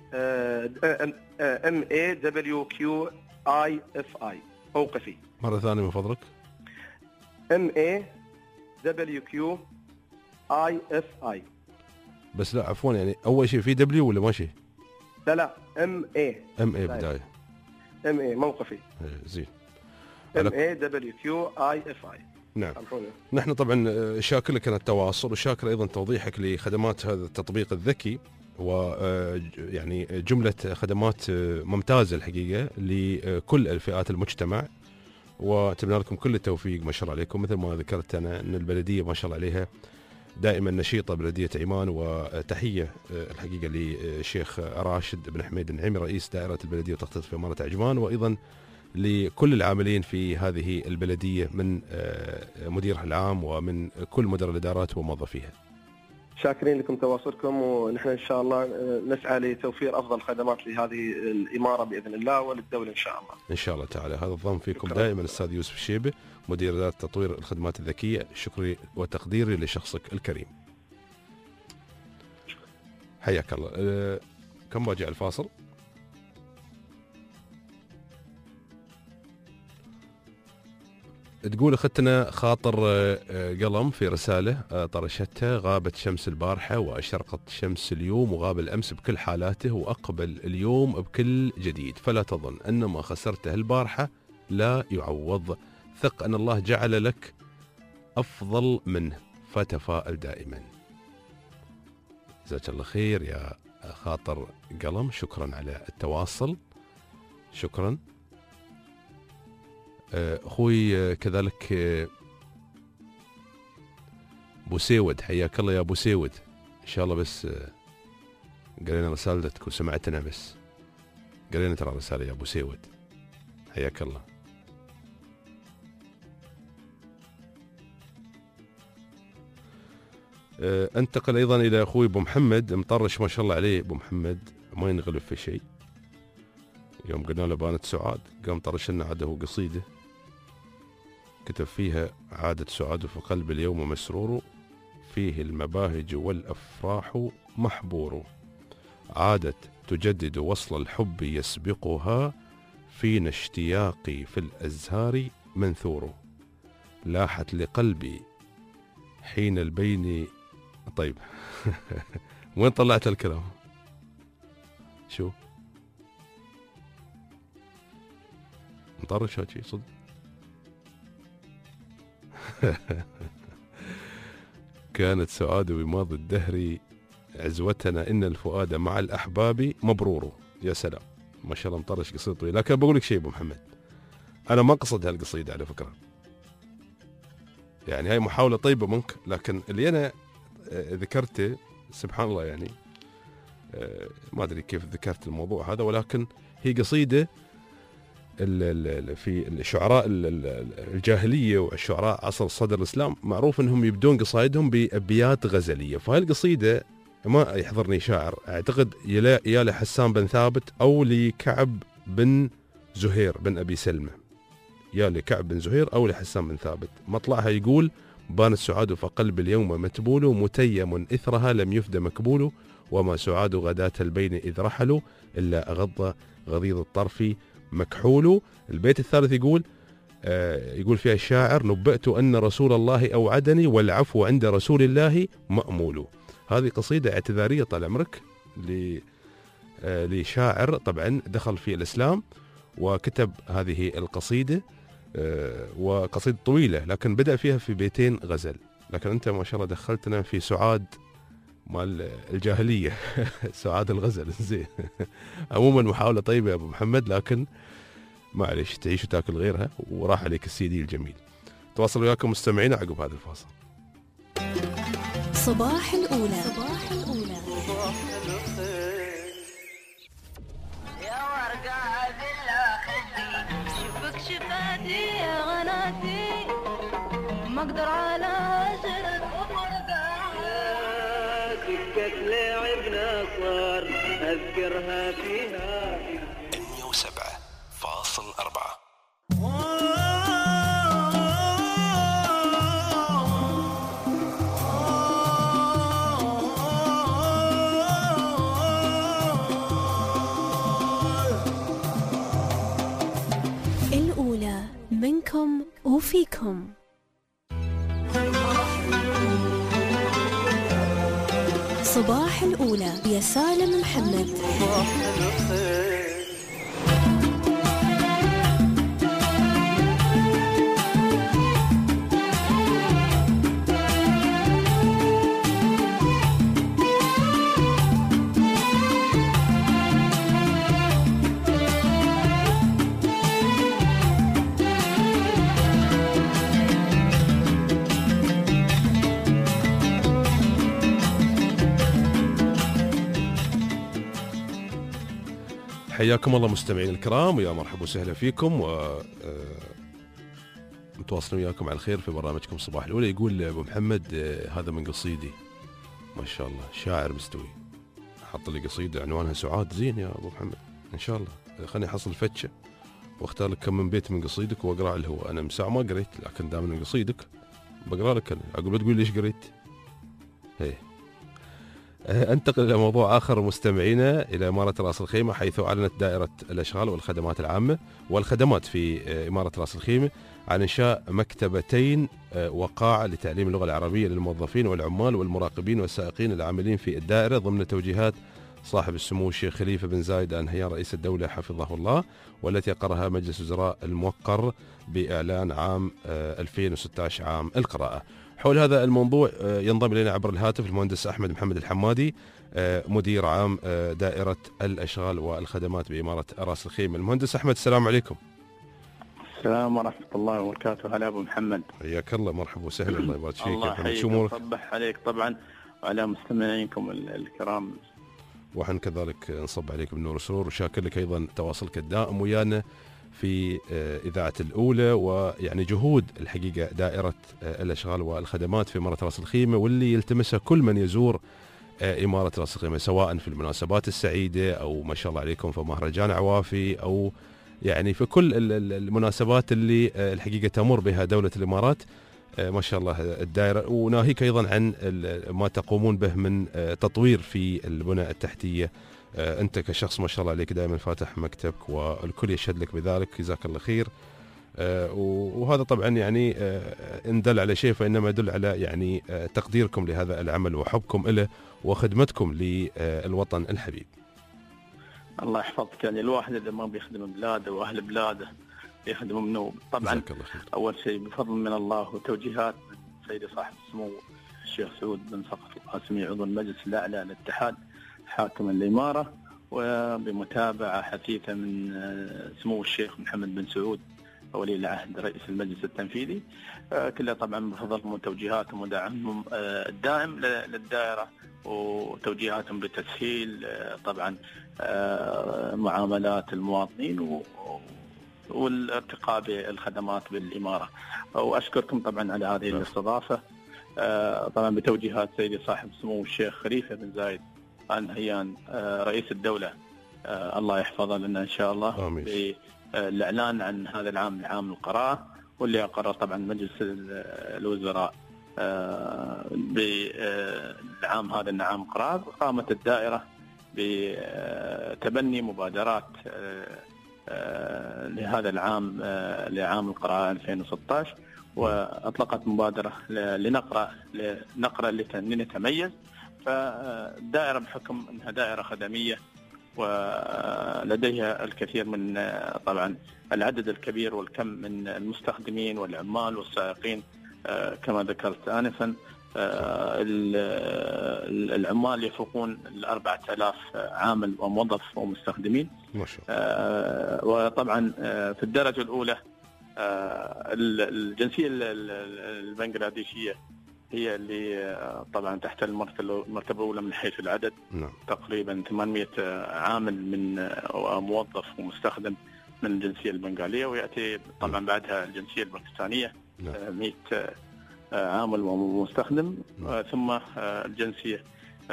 ام اي دبليو كيو اي اف اي موقفي. مرة ثانية من فضلك. ام اي دبليو كيو اي اف اي. بس لا عفوا يعني أول شيء في دبليو ولا ماشي؟ لا لا ام اي. ام اي بداية. ام اي موقفي. زين. ام اي دبليو كيو اي اف اي. نعم. نحن طبعا شاكر لك التواصل وشاكر أيضا توضيحك لخدمات هذا التطبيق الذكي. ويعني جملة خدمات ممتازة الحقيقة لكل الفئات المجتمع، واتمنى لكم كل التوفيق ما شاء الله عليكم. مثل ما ذكرت أنا أن البلدية ما شاء الله عليها دائما نشيطة، بلدية عمان، وتحية الحقيقة للشيخ راشد بن حميد النعيمي رئيس دائرة البلدية والتخطيط في إمارة عجمان، وأيضا لكل العاملين في هذه البلدية من مديرها العام ومن كل مدراء الإدارات وموظفيها. شاكرين لكم تواصلكم، ونحن إن شاء الله نسعى لتوفير أفضل خدمات لهذه الإمارة بإذن الله وللدولة إن شاء الله. إن شاء الله تعالى. هذا الظن فيكم دائما الأستاذ يوسف الشيبة مدير إدارة تطوير الخدمات الذكية. شكري وتقديري لشخصك الكريم. حياك الله. كم باجي على الفاصل؟ تقول اختنا خاطر قلم في رساله طرشتها: غابت شمس البارحه واشرقت شمس اليوم، وغاب الامس بكل حالاته واقبل اليوم بكل جديد، فلا تظن ان ما خسرته البارحه لا يعوض، ثق ان الله جعل لك افضل منه، فتفائل دائما. جزاك الله خير يا خاطر قلم، شكرا على التواصل، شكرا. اخوي كذلك بوسيود، حياك الله يا بوسيود، ان شاء الله بس قرينا رسالتك وسمعتنا، بس قرينا ترى رسالة يا بوسيود، حياك الله. انتقل ايضا الى اخوي ابو محمد مطرش، ما شاء الله عليه ابو محمد، ما ينغلب في شيء. يوم قلنا له بانت سعاد قام طرش لنا عاده قصيده كتب فيها: عادت سعاد في قلب اليوم مسرور، فيه المباهج والافراح محبور، عادت تجدد وصل الحب يسبقها، فينا اشتياقي في الازهار منثور، لاحت لقلبي حين البين. طيب وين طلعت الكلام؟ شو مطرش هاتشي صدق؟ كانت سعاد بماضي الدهر عزوتنا، إن الفؤاد مع الأحباب مبرور. يا سلام، ما شاء الله مطرش قصيدة طويلة. لكن بقول لك شيء أبو محمد، أنا ما قصد هالقصيدة على فكرة، يعني هاي محاولة طيبة منك، لكن اللي أنا ذكرته سبحان الله يعني ما أدري كيف ذكرت الموضوع هذا، ولكن هي قصيدة في الشعراء الجاهلية والشعراء عصر صدر الإسلام معروف أنهم يبدون قصائدهم بأبيات غزلية. فهاي القصيدة ما يحضرني شاعر، أعتقد يا لحسان بن ثابت أو لكعب بن زهير بن أبي سلمة، يا لكعب بن زهير أو لحسان بن ثابت. مطلعها يقول: بانت سعاد فقلب اليوم متبول، متيم إثرها لم يفد مكبول، وما سعاد غداة البين إذ رحلوا، إلا أغض غضيض الطرف مكحول. البيت الثالث يقول آه يقول فيها الشاعر: نبأت أن رسول الله أوعدني، والعفو عند رسول الله مأمول. هذه قصيدة اعتذارية طال عمرك آه لشاعر طبعا دخل في الإسلام وكتب هذه القصيدة، آه وقصيدة طويلة لكن بدأ فيها في بيتين غزل، لكن أنت ما شاء الله دخلتنا في سعاد مال الجاهلية سعاد الغزل. زين عموما محاولة طيبة يا أبو محمد، لكن معلش تعيش وتاكل غيرها، وراح عليك السيدي الجميل. تواصل وياكم مستمعين عقب هذا الفاصل. صباح الأولى. صباح الأولى. يا ورقة بالله خدي، شوفك شفاتي يا غناتي، ما اقدر على عشرة ورقة، سكة لعبنا صار اذكرها فيها مية وسبعة فاصل أربعة. الأولى منكم وفيكم. صباح الأولى يا سالم محمد. حياكم الله مستمعين الكرام، ويا مرحبا وسهلا فيكم، و متواصلين وياكم على الخير في برنامجكم صباح الأولى. يقول أبو محمد هذا من قصيدي، ما شاء الله شاعر مستوي، حط لي قصيدة عنوانها سعاد. زين يا أبو محمد، إن شاء الله خليني أحصل فتشة واختار لك كم من بيت من قصيدك واقرأ اللي هو. أنا مساء ما قريت، لكن دام من قصيدك بقرأ لك أنا، أقول تقول ليش قريت. هي انتقل الى موضوع اخر مستمعينا، الى اماره راس الخيمه، حيث اعلنت دائره الاشغال والخدمات العامه والخدمات في اماره راس الخيمه عن انشاء مكتبتين وقاعه لتعليم اللغه العربيه للموظفين والعمال والمراقبين والسائقين العاملين في الدائره ضمن توجيهات صاحب السمو الشيخ خليفه بن زايد آل نهيان رئيس الدوله حفظه الله، والتي اقرها مجلس وزراء الموقر باعلان عام ألفين وستة عشر عام القراءه. حول هذا الموضوع ينضم الينا عبر الهاتف المهندس احمد محمد الحمادي، مدير عام دائره الاشغال والخدمات باماره راس الخيمه. المهندس احمد، السلام عليكم. السلام ورحمه الله وبركاته. هلا ابو محمد، حياك الله، مرحبا وسهلا، الله يبارك فيك. الله يحييك ويصبح عليك طبعا وعلى مستمعينكم الكرام، وحن كذلك نصب عليك بالنور والسرور، وشاكر لك ايضا تواصلك الدائم ويانا في إذاعة الأولى، ويعني جهود الحقيقة دائرة الأشغال والخدمات في إمارة راس الخيمة، واللي يلتمسها كل من يزور إمارة راس الخيمة، سواء في المناسبات السعيدة أو ما شاء الله عليكم في مهرجان عوافي، أو يعني في كل المناسبات اللي الحقيقة تمر بها دولة الإمارات. ما شاء الله الدائرة، وناهيك أيضا عن ما تقومون به من تطوير في البنى التحتية. أنت كشخص ما شاء الله عليك دائما فاتح مكتبك، والكل يشهد لك بذلك، جزاك الله خير. وهذا طبعا يعني إن دل على شيء فإنما يدل على يعني تقديركم لهذا العمل وحبكم له وخدمتكم للوطن الحبيب. الله يحفظك. يعني الواحد اللي ما بيخدم بلاده وأهل بلاده يخدم منه طبعا. أول شيء بفضل من الله وتوجيهات من سيدي صاحب السمو الشيخ سعود بن صقر القاسمي عضو المجلس الأعلى للاتحاد حاكم الإمارة، وبمتابعة حثيثة من سمو الشيخ محمد بن سعود ولي العهد رئيس المجلس التنفيذي، كلها طبعا بفضلهم وتوجيهاتهم ودعمهم الدائم للدائرة، وتوجيهاتهم بتسهيل طبعا معاملات المواطنين والارتقاء بالخدمات بالإمارة. وأشكركم طبعا على هذه الاستضافة، طبعا بتوجيهات سيدي صاحب السمو الشيخ خليفة بن زايد آل نهيان رئيس الدولة، الله يحفظه لنا إن شاء الله، بالإعلان عن هذا العام عام القراءة، واللي أقر طبعا مجلس الوزراء بالعام هذا عام القراءة. قامت الدائرة بتبني مبادرات لهذا العام لعام القراءة ألفين وستة عشر، وأطلقت مبادرة لنقرأ لنقرأ لنتميز. فالدائرة بحكم أنها دائرة خدمية ولديها الكثير من طبعا العدد الكبير والكم من المستخدمين والعمال والسائقين كما ذكرت آنفا، العمال يفوقون الأربعة آلاف عامل وموظف ومستخدمين ما شاء الله. وطبعا في الدرجة الأولى الجنسية البنغلاديشية هي اللي طبعا تحت المرتبة الأولى من حيث العدد، نعم. تقريبا ثمانمئة عامل من موظف ومستخدم من الجنسية البنغالية، ويأتي طبعا بعدها الجنسية الباكستانية، نعم. مئة عامل ومستخدم، نعم. ثم الجنسية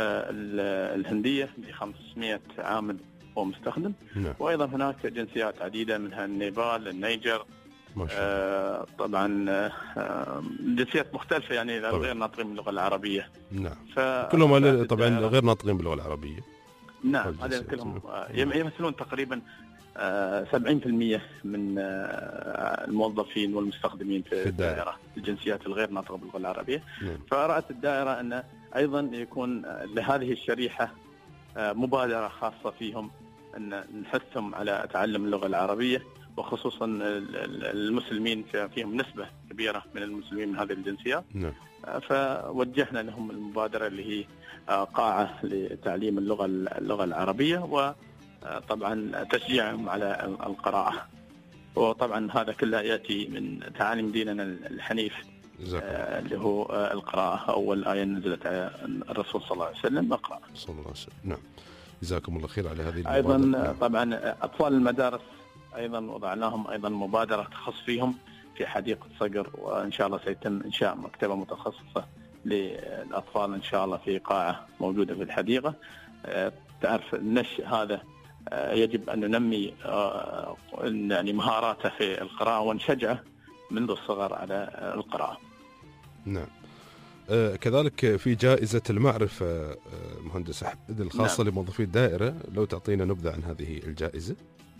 الهندية ب خمسمئة عامل ومستخدم، نعم. وأيضا هناك جنسيات عديدة منها النيبال، النيجر، آه طبعا آه جنسيات مختلفة، يعني غير ناطقين باللغة العربية، نعم. كلهم طبعا غير ناطقين باللغة العربية، نعم. هذا كلهم يمثلون تقريبا آه سبعين بالمئة من آه الموظفين والمستخدمين في, في الدائرة، الجنسيات الغير ناطقة باللغة العربية، نعم. فرأت الدائرة أن أيضا يكون لهذه الشريحة آه مبادرة خاصة فيهم، أن نحثهم على تعلم اللغة العربية، وخصوصا المسلمين فيهم نسبة كبيرة من المسلمين من هذه الجنسيات، نعم. فوجهنا لهم المبادرة اللي هي قاعة لتعليم اللغة اللغة العربية، وطبعا تشجيعهم على القراءة. وطبعا هذا كله يأتي من تعاليم ديننا الحنيف اللي هو القراءة. أول آية نزلت على الرسول صلى الله عليه وسلم اقرأ صلى الله عليه وسلم، نعم. جزاكم الله خير على هذه المبادرة. أيضا نعم. طبعا أطفال المدارس أيضا وضعناهم أيضا مبادرة تخص فيهم في حديقة صقر، وإن شاء الله سيتم إنشاء مكتبة متخصصة للأطفال إن شاء الله في قاعة موجودة في الحديقة. تعرف النشء هذا يجب أن ننمي يعني مهاراته في القراءة ونشجعه منذ الصغر على القراءة. نعم. آه كذلك في جائزة المعرفة آه مهندس أحمد الخاصة نعم. لموظفي الدائرة، لو تعطينا نبذة عن هذه الجائزة.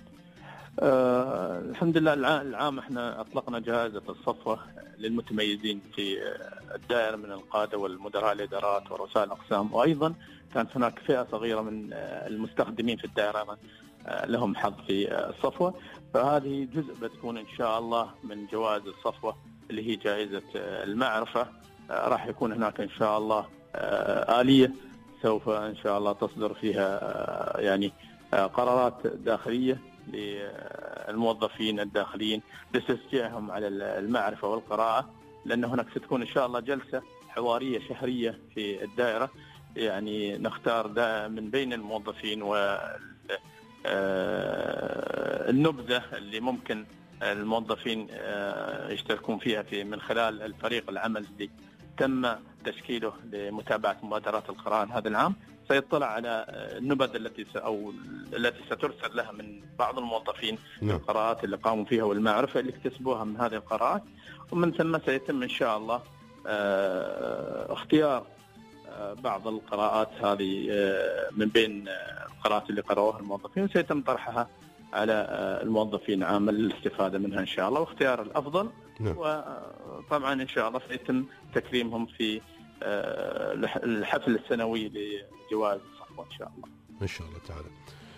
آه الحمد لله العام احنا اطلقنا جائزة الصفوة للمتميزين في الدائرة من القادة والمدراء الإدارات ورؤساء الأقسام، وأيضا كانت هناك فئة صغيرة من المستخدمين في الدائرة لهم حظ في الصفوة، فهذه جزء بتكون إن شاء الله من جوائز الصفوة اللي هي جائزة المعرفة. راح يكون هناك إن شاء الله آلية سوف إن شاء الله تصدر فيها يعني قرارات داخلية للموظفين الداخليين لتشجيعهم على المعرفة والقراءة، لأن هناك ستكون إن شاء الله جلسة حوارية شهرية في الدائرة، يعني نختار من بين الموظفين والنبذة اللي ممكن الموظفين يشتركون فيها في من خلال الفريق العمل اللي تم تشكيله لمتابعة مبادرات القراءة هذا العام. سيطلع على النبذ التي أو التي سترسل لها من بعض الموظفين نعم. القراءات اللي قاموا فيها والمعرفة اللي اكتسبوها من هذه القراءات، ومن ثم سيتم إن شاء الله اختيار بعض القراءات هذه من بين القراءات اللي قرأوها الموظفين، وسيتم طرحها على الموظفين عامة للاستفادة منها إن شاء الله واختيار الأفضل نعم. وطبعا إن شاء الله سيتم تكريمهم في الحفل السنوي لجوائز الصفوة إن شاء الله. إن شاء الله تعالى.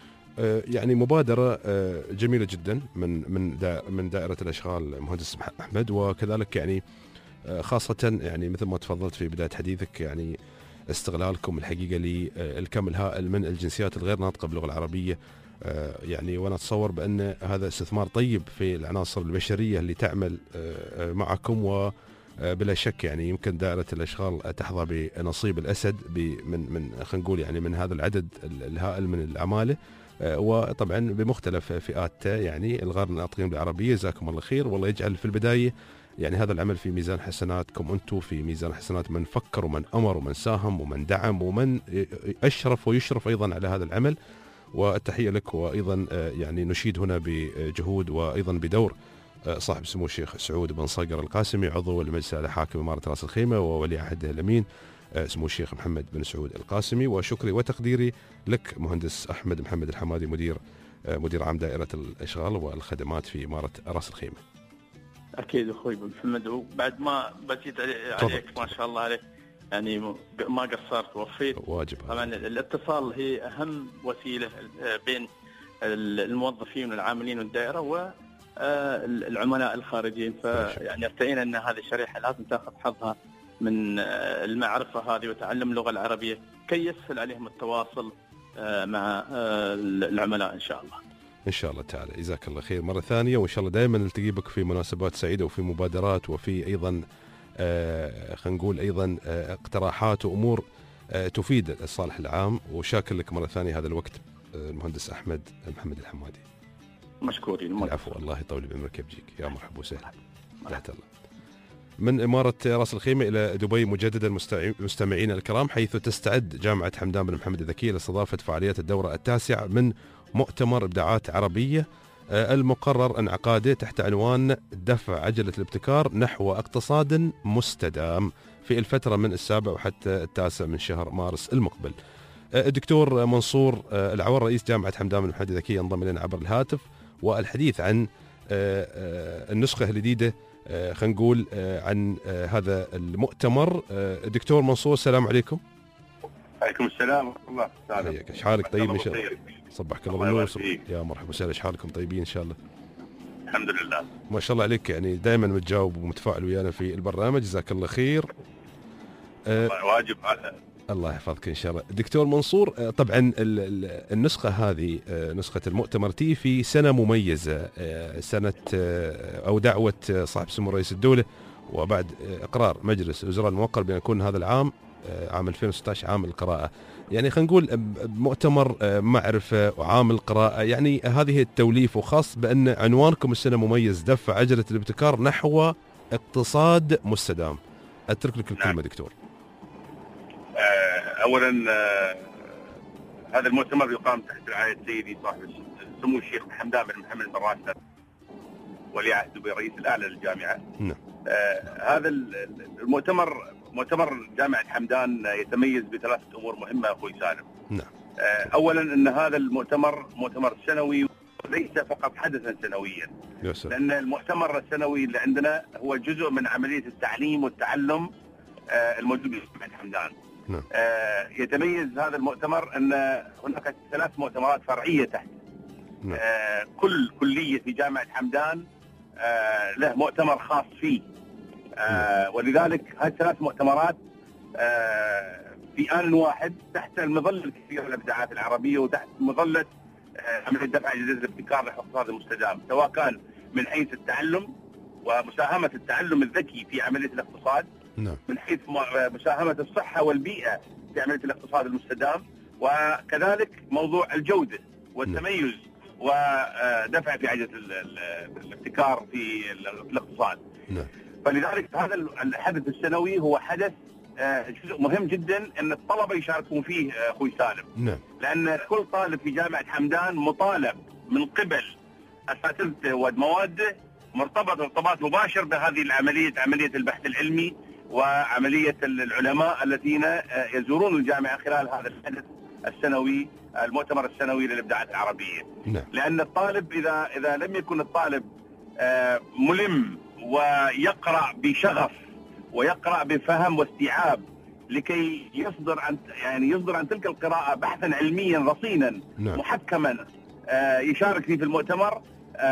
يعني مبادرة جميلة جدا من من من دائرة الأشغال مهندس أحمد، وكذلك يعني خاصة يعني مثل ما تفضلت في بداية حديثك يعني استغلالكم الحقيقة للكم الهائل من الجنسيات الغير ناطقة باللغة العربية، يعني وأنا أتصور بأن هذا استثمار طيب في العناصر البشرية اللي تعمل معكم، وبلا شك يعني يمكن دائرة الأشغال تحظى بنصيب الأسد من من خلينا نقول يعني من هذا العدد الهائل من العمالة، وطبعا بمختلف فئات يعني الغير ناطقين بالعربية. جزاكم الله خير، والله يجعل في البداية يعني هذا العمل في ميزان حسناتكم أنتم، في ميزان حسنات من فكر ومن أمر ومن ساهم ومن دعم ومن أشرف ويشرف أيضا على هذا العمل، والتحية لك. وأيضا يعني نشيد هنا بجهود وأيضا بدور صاحب سمو الشيخ سعود بن صقر القاسمي عضو المجلس الأعلى حاكم إمارة رأس الخيمة وولي عهده الأمين سمو الشيخ محمد بن سعود القاسمي، وشكري وتقديري لك مهندس أحمد محمد الحمادي مدير مدير عام دائرة الأشغال والخدمات في إمارة رأس الخيمة. أكيد أخوي محمد، وبعد ما بجيت عليك ما شاء الله عليك يعني ما قصرت وفيت واجب. طبعا الاتصال هي أهم وسيلة بين الموظفين والعاملين والدائرة والعملاء الخارجيين، فيعني ارتئينا أن هذه الشريحة لازم تأخذ حظها من المعرفة هذه وتعلم اللغة العربية كي يسهل عليهم التواصل مع العملاء إن شاء الله. إن شاء الله تعالى. جزاك الله خير مرة ثانية، وإن شاء الله دائما نلتقي بك في مناسبات سعيدة وفي مبادرات وفي أيضا آه خلينا نقول أيضا آه اقتراحات وأمور آه تفيد الصالح العام. وشاكر لك مرة ثانية هذا الوقت آه المهندس أحمد محمد الحمادي. مشكورين. العفو، الله يطول بعمرك يبجيك. يا مرحبا وسهلا. تحت الله. من إمارة رأس الخيمة إلى دبي مجددا مستمعين الكرام، حيث تستعد جامعة حمدان بن محمد الذكية لاستضافة فعاليات الدورة التاسعة من مؤتمر إبداعات عربية المقرر انعقاده تحت عنوان دفع عجلة الابتكار نحو اقتصاد مستدام في الفترة من السابع وحتى التاسع من شهر مارس المقبل. الدكتور منصور العور رئيس جامعة حمدان بن محمد الذكية ينضم إلينا عبر الهاتف والحديث عن النسخة الجديدة خلينا نقول عن هذا المؤتمر. دكتور منصور السلام عليكم. عليكم السلام ورحمة الله. عليك. ايش حالك؟ طيب ان شاء الله. صبحك الله بالنور. يا مرحبا وسهلا. ايش حالكم؟ طيبين ان شاء الله؟ الحمد لله ما شاء الله عليك، يعني دائما متجاوب ومتفاعل ويانا في البرنامج. جزاك الله خير. الله واجب على الله يحفظك ان شاء الله. دكتور منصور، طبعا النسخه هذه نسخه المؤتمر تي في سنه مميزه، سنه او دعوه صاحب سمو رئيس الدوله وبعد اقرار مجلس الوزراء الموقر بان يكون هذا العام عام ألفين وستة عشر عام القراءه. يعني خلينا نقول مؤتمر معرفه وعام القراءه، يعني هذه التوليف، وخاص بان عنوانكم السنه مميز دفع عجله الابتكار نحو اقتصاد مستدام. اترك لك الكلمه. نعم. دكتور. اولا هذا المؤتمر يقام تحت رعايه سيدي صاحب سمو الشيخ حمدان بن محمد بن راشد ولي عهد دبي رئيس الاعلى للجامعه. نعم. هذا المؤتمر مؤتمر جامعة حمدان يتميز بثلاثة أمور مهمة أخوي سالم. نعم. أولا أن هذا المؤتمر مؤتمر سنوي وليس فقط حدثا سنويا. يسر. لأن المؤتمر السنوي اللي عندنا هو جزء من عملية التعليم والتعلم الموجود في جامعة حمدان. نعم. يتميز هذا المؤتمر أن هناك ثلاث مؤتمرات فرعية تحت. نعم. كل كلية في جامعة حمدان له مؤتمر خاص فيه. نعم. ولذلك هذه الثلاث مؤتمرات في آن واحد تحت المظلة الكبيرة للإبداعات العربية وتحت مظلة عملية دفع جديد الابتكار للاقتصاد المستدام، سواء كان من حيث التعلم ومساهمة التعلم الذكي في عملية الاقتصاد. نعم. من حيث مساهمة الصحة والبيئة في عملية الاقتصاد المستدام، وكذلك موضوع الجودة والتميز. نعم. ودفع في عجلة الابتكار في الاقتصاد. نعم. فلذلك هذا الحدث السنوي هو حدث جزء مهم جدا ان الطلبه يشاركون فيه اخوي سالم. نعم. لان كل طالب في جامعه حمدان مطالب من قبل اساتذته ومواده مرتبط ارتباط مباشر بهذه العمليه، عمليه البحث العلمي وعمليه العلماء الذين يزورون الجامعه خلال هذا الحدث السنوي، المؤتمر السنوي للابداعات العربيه. نعم. لان الطالب اذا اذا لم يكن الطالب ملم ويقرأ بشغف ويقرأ بفهم واستيعاب لكي يصدر عن يعني يصدر عن تلك القراءة بحثا علميا رصينا. نعم. محكما يشارك فيه في المؤتمر،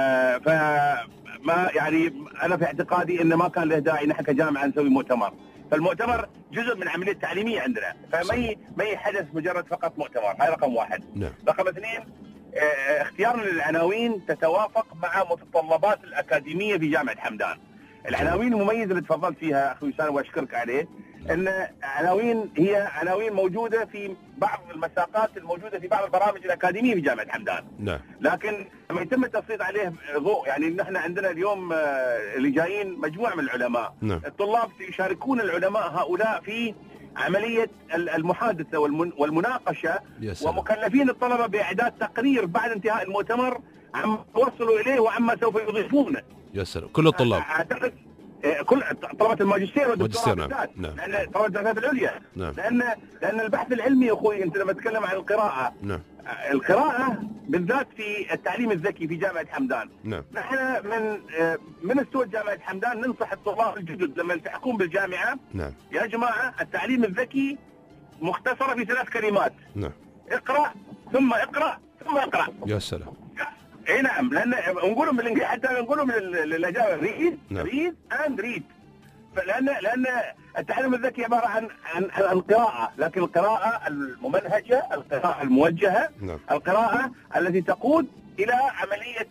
فما يعني أنا في اعتقادي أن ما كان له داعي نحن كجامعة نسوي مؤتمر. فالمؤتمر جزء من عملية تعليمية عندنا، فما ما يحدث مجرد فقط مؤتمر. هاي رقم واحد. نعم. رقم اثنين، اختيارنا للعناوين تتوافق مع متطلبات الأكاديمية في جامعة حمدان. العناوين المميزة اللي تفضلت فيها أخوي سالم وأشكرك عليه، أن عناوين هي عناوين موجودة في بعض المساقات الموجودة في بعض البرامج الأكاديمية في جامعة حمدان. نعم. لكن لما يتم التسليط عليه ضوء، يعني نحن عندنا اليوم اللي جايين مجموعة من العلماء. نعم. الطلاب يشاركون العلماء هؤلاء في عملية المحادثة والمناقشة، ومكلفين الطلبة بإعداد تقرير بعد انتهاء المؤتمر عما وصلوا إليه وعما سوف يضيفونه. يا سلام. كل الطلاب. أعتقد كل طلبة الماجستير والدكتوراه بالذات. نعم. لأن طلبة الدراسات العليا. نعم. لأن لأن البحث العلمي يا أخوي، أنت لما تتكلم عن القراءة. نعم. القراءة بالذات في التعليم الذكي في جامعة حمدان. نعم. نحن من من استوى جامعة حمدان ننصح الطلاب الجدد لما يلتحقون بالجامعة. نعم. يا جماعة التعليم الذكي مختصرة في ثلاث كلمات. نعم. اقرأ ثم اقرأ ثم اقرأ. يا سلام. اي نعم، لان نقولهم بالانجليزي حتى نقولهم بالاجابه ريد ريد اند ريد. لان لان التعلم الذكي عباره عن عن عن قراءه، لكن القراءه الممنهجه، القراءه الموجهه. نعم. القراءه التي تقود الى عمليه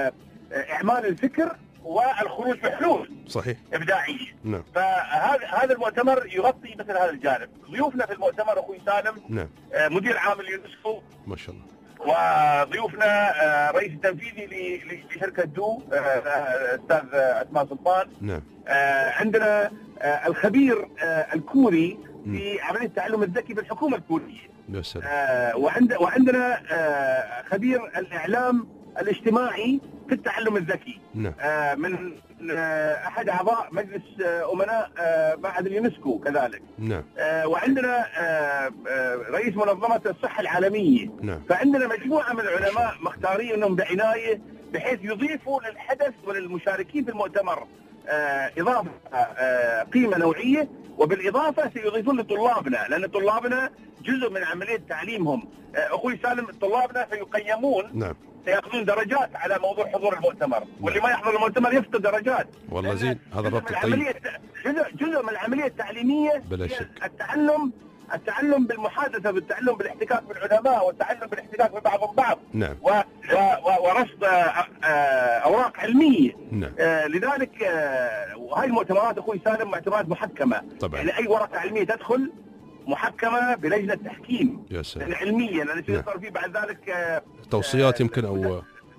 اعمال الفكر والخروج بحلول صحيح ابداعيه. نعم. فهذا هذا المؤتمر يغطي مثل هذا الجانب. ضيوفنا في المؤتمر اخوي سالم. نعم. مدير عام اليونسكو ما شاء الله، وضيوفنا رئيس التنفيذي لشركة دو أستاذ عثمان سلطان. نعم. عندنا الخبير الكوري في عملية التعلم الذكي بالحكومة الكورية. يا سلام. وعند وعندنا خبير الإعلام الاجتماعي في التعلم الذكي. نعم. من أحد أعضاء مجلس أمناء معهد اليونسكو كذلك. نعم. وعندنا رئيس منظمة الصحة العالمية. نعم. فعندنا مجموعة من العلماء مختارينهم بعناية بحيث يضيفوا للحدث وللمشاركين في المؤتمر إضافة قيمة نوعية، وبالإضافة سيضيفون لطلابنا، لأن طلابنا جزء من عملية تعليمهم. أخوي سالم، طلابنا سيقيمون. نعم. سيأخذون درجات على موضوع حضور المؤتمر، واللي ما يحضر المؤتمر يفقد درجات. والله زين، هذا الربط الطيب. جزء جزء من العملية التعليمية بلا شك. التعلم التعلم بالمحادثة، بالتعلم بالاحتكاك بالعلماء، والتعلم بالاحتكاك ببعضهم البعض. نعم. و و ورصد أوراق علمية. نعم. آه لذلك آه وهي المؤتمرات أخوي سالم معتمرات محكمة. طبعا. يعني أي ورقة علمية تدخل محكمة بلجنة تحكيم. يا سلام. علميا، لأن يصير فيه بعد ذلك آه توصيات يمكن أو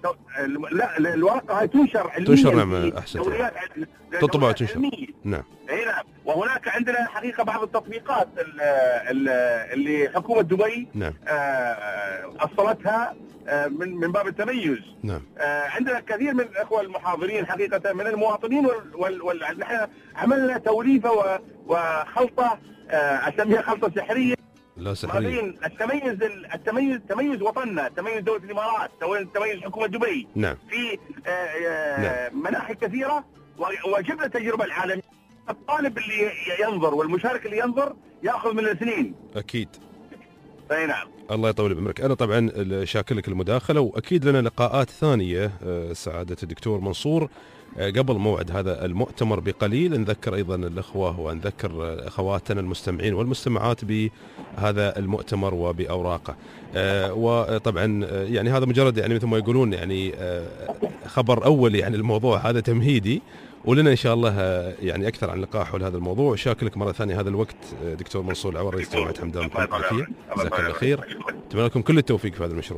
لا الورقة هاي تنشر علميا. تنشر. نعم. أحسن. تطبع وتنشر. نعم. اي نعم. وهناك عندنا حقيقة بعض التطبيقات اللي حكومة دبي. نعم. آه أصلتها آه، من من باب التميز. نعم. آه، عندنا كثير من الاخوه المحاضرين حقيقه من المواطنين وال وال وال نحن عملنا توليفه و- وخلطه آه، اسميها خلطه سحريه لا ما سحرية. بين التميز التميز تميز وطننا، تميز دوله الامارات، تميز حكومه دبي نعم. في آه، آه، مناحي كثيره، و- وجبنا التجربه العالميه. الطالب اللي ينظر والمشارك اللي ينظر ياخذ من الاثنين. اكيد. اي نعم. الله يطول بعمرك. انا طبعا شاكر لك المداخله، واكيد لنا لقاءات ثانيه آه، سعاده الدكتور منصور آه، قبل موعد هذا المؤتمر بقليل. نذكر ايضا الاخوه ونذكر آه، اخواتنا المستمعين والمستمعات بهذا المؤتمر وباوراقه. آه، وطبعا آه، يعني هذا مجرد يعني مثل ما يقولون يعني آه، خبر اولي عن الموضوع هذا تمهيدي، ولنا ان شاء الله آه، يعني اكثر عن لقاء حول هذا الموضوع. شاكر لك مره ثانيه هذا الوقت آه، دكتور منصور العور رئيس جامعه حمدان. بكل العافيه، جزاك الله خير. اتمنى لكم كل التوفيق في هذا المشروع.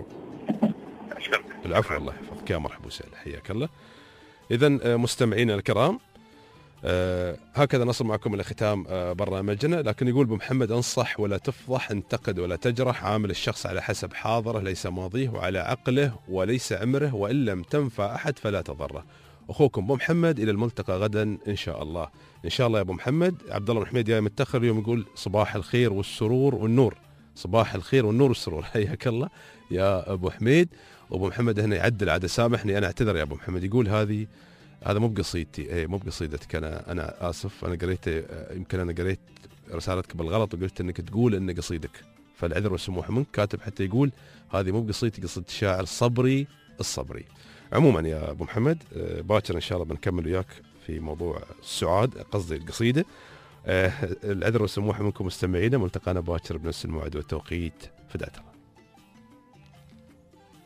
العفو، الله يحفظك، يا مرحبا وسهلا، حياك الله. اذا مستمعينا الكرام، آه هكذا نصل معكم الى ختام آه برنامجنا. لكن يقول ابو محمد: انصح ولا تفضح، انتقد ولا تجرح، عامل الشخص على حسب حاضره ليس ماضيه، وعلى عقله وليس عمره، وان لم تنفع احد فلا تضره. اخوكم ابو محمد، الى الملتقى غدا ان شاء الله. ان شاء الله يا ابو محمد. عبد الله بن حميد جاي متاخر اليوم، يقول صباح الخير والسرور والنور. صباح الخير والنور والسرور، حياك الله يا ابو حميد. وابو محمد هنا يعدل عاد، سامحني انا اعتذر يا ابو محمد، يقول هذه هذا مو بقصيدتي، اي مو بقصيدتك، انا انا اسف، انا قريت يمكن انا قريت رسالتك بالغلط وقلت انك تقول ان قصيدك، فالعذر والسموح منك. كاتب حتى يقول هذه مو بقصيدتي، قصيدة الشاعر صبري الصبري. عموما يا ابو محمد باكر ان شاء الله بنكمل وياك في موضوع السعاد، قصدي القصيده. العذر والسموح منكم مستمعينا، ملتقانا باكر بنفس الموعد والتوقيت. فداة الله.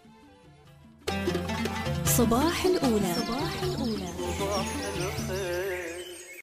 صباح الأولى. صباح الخير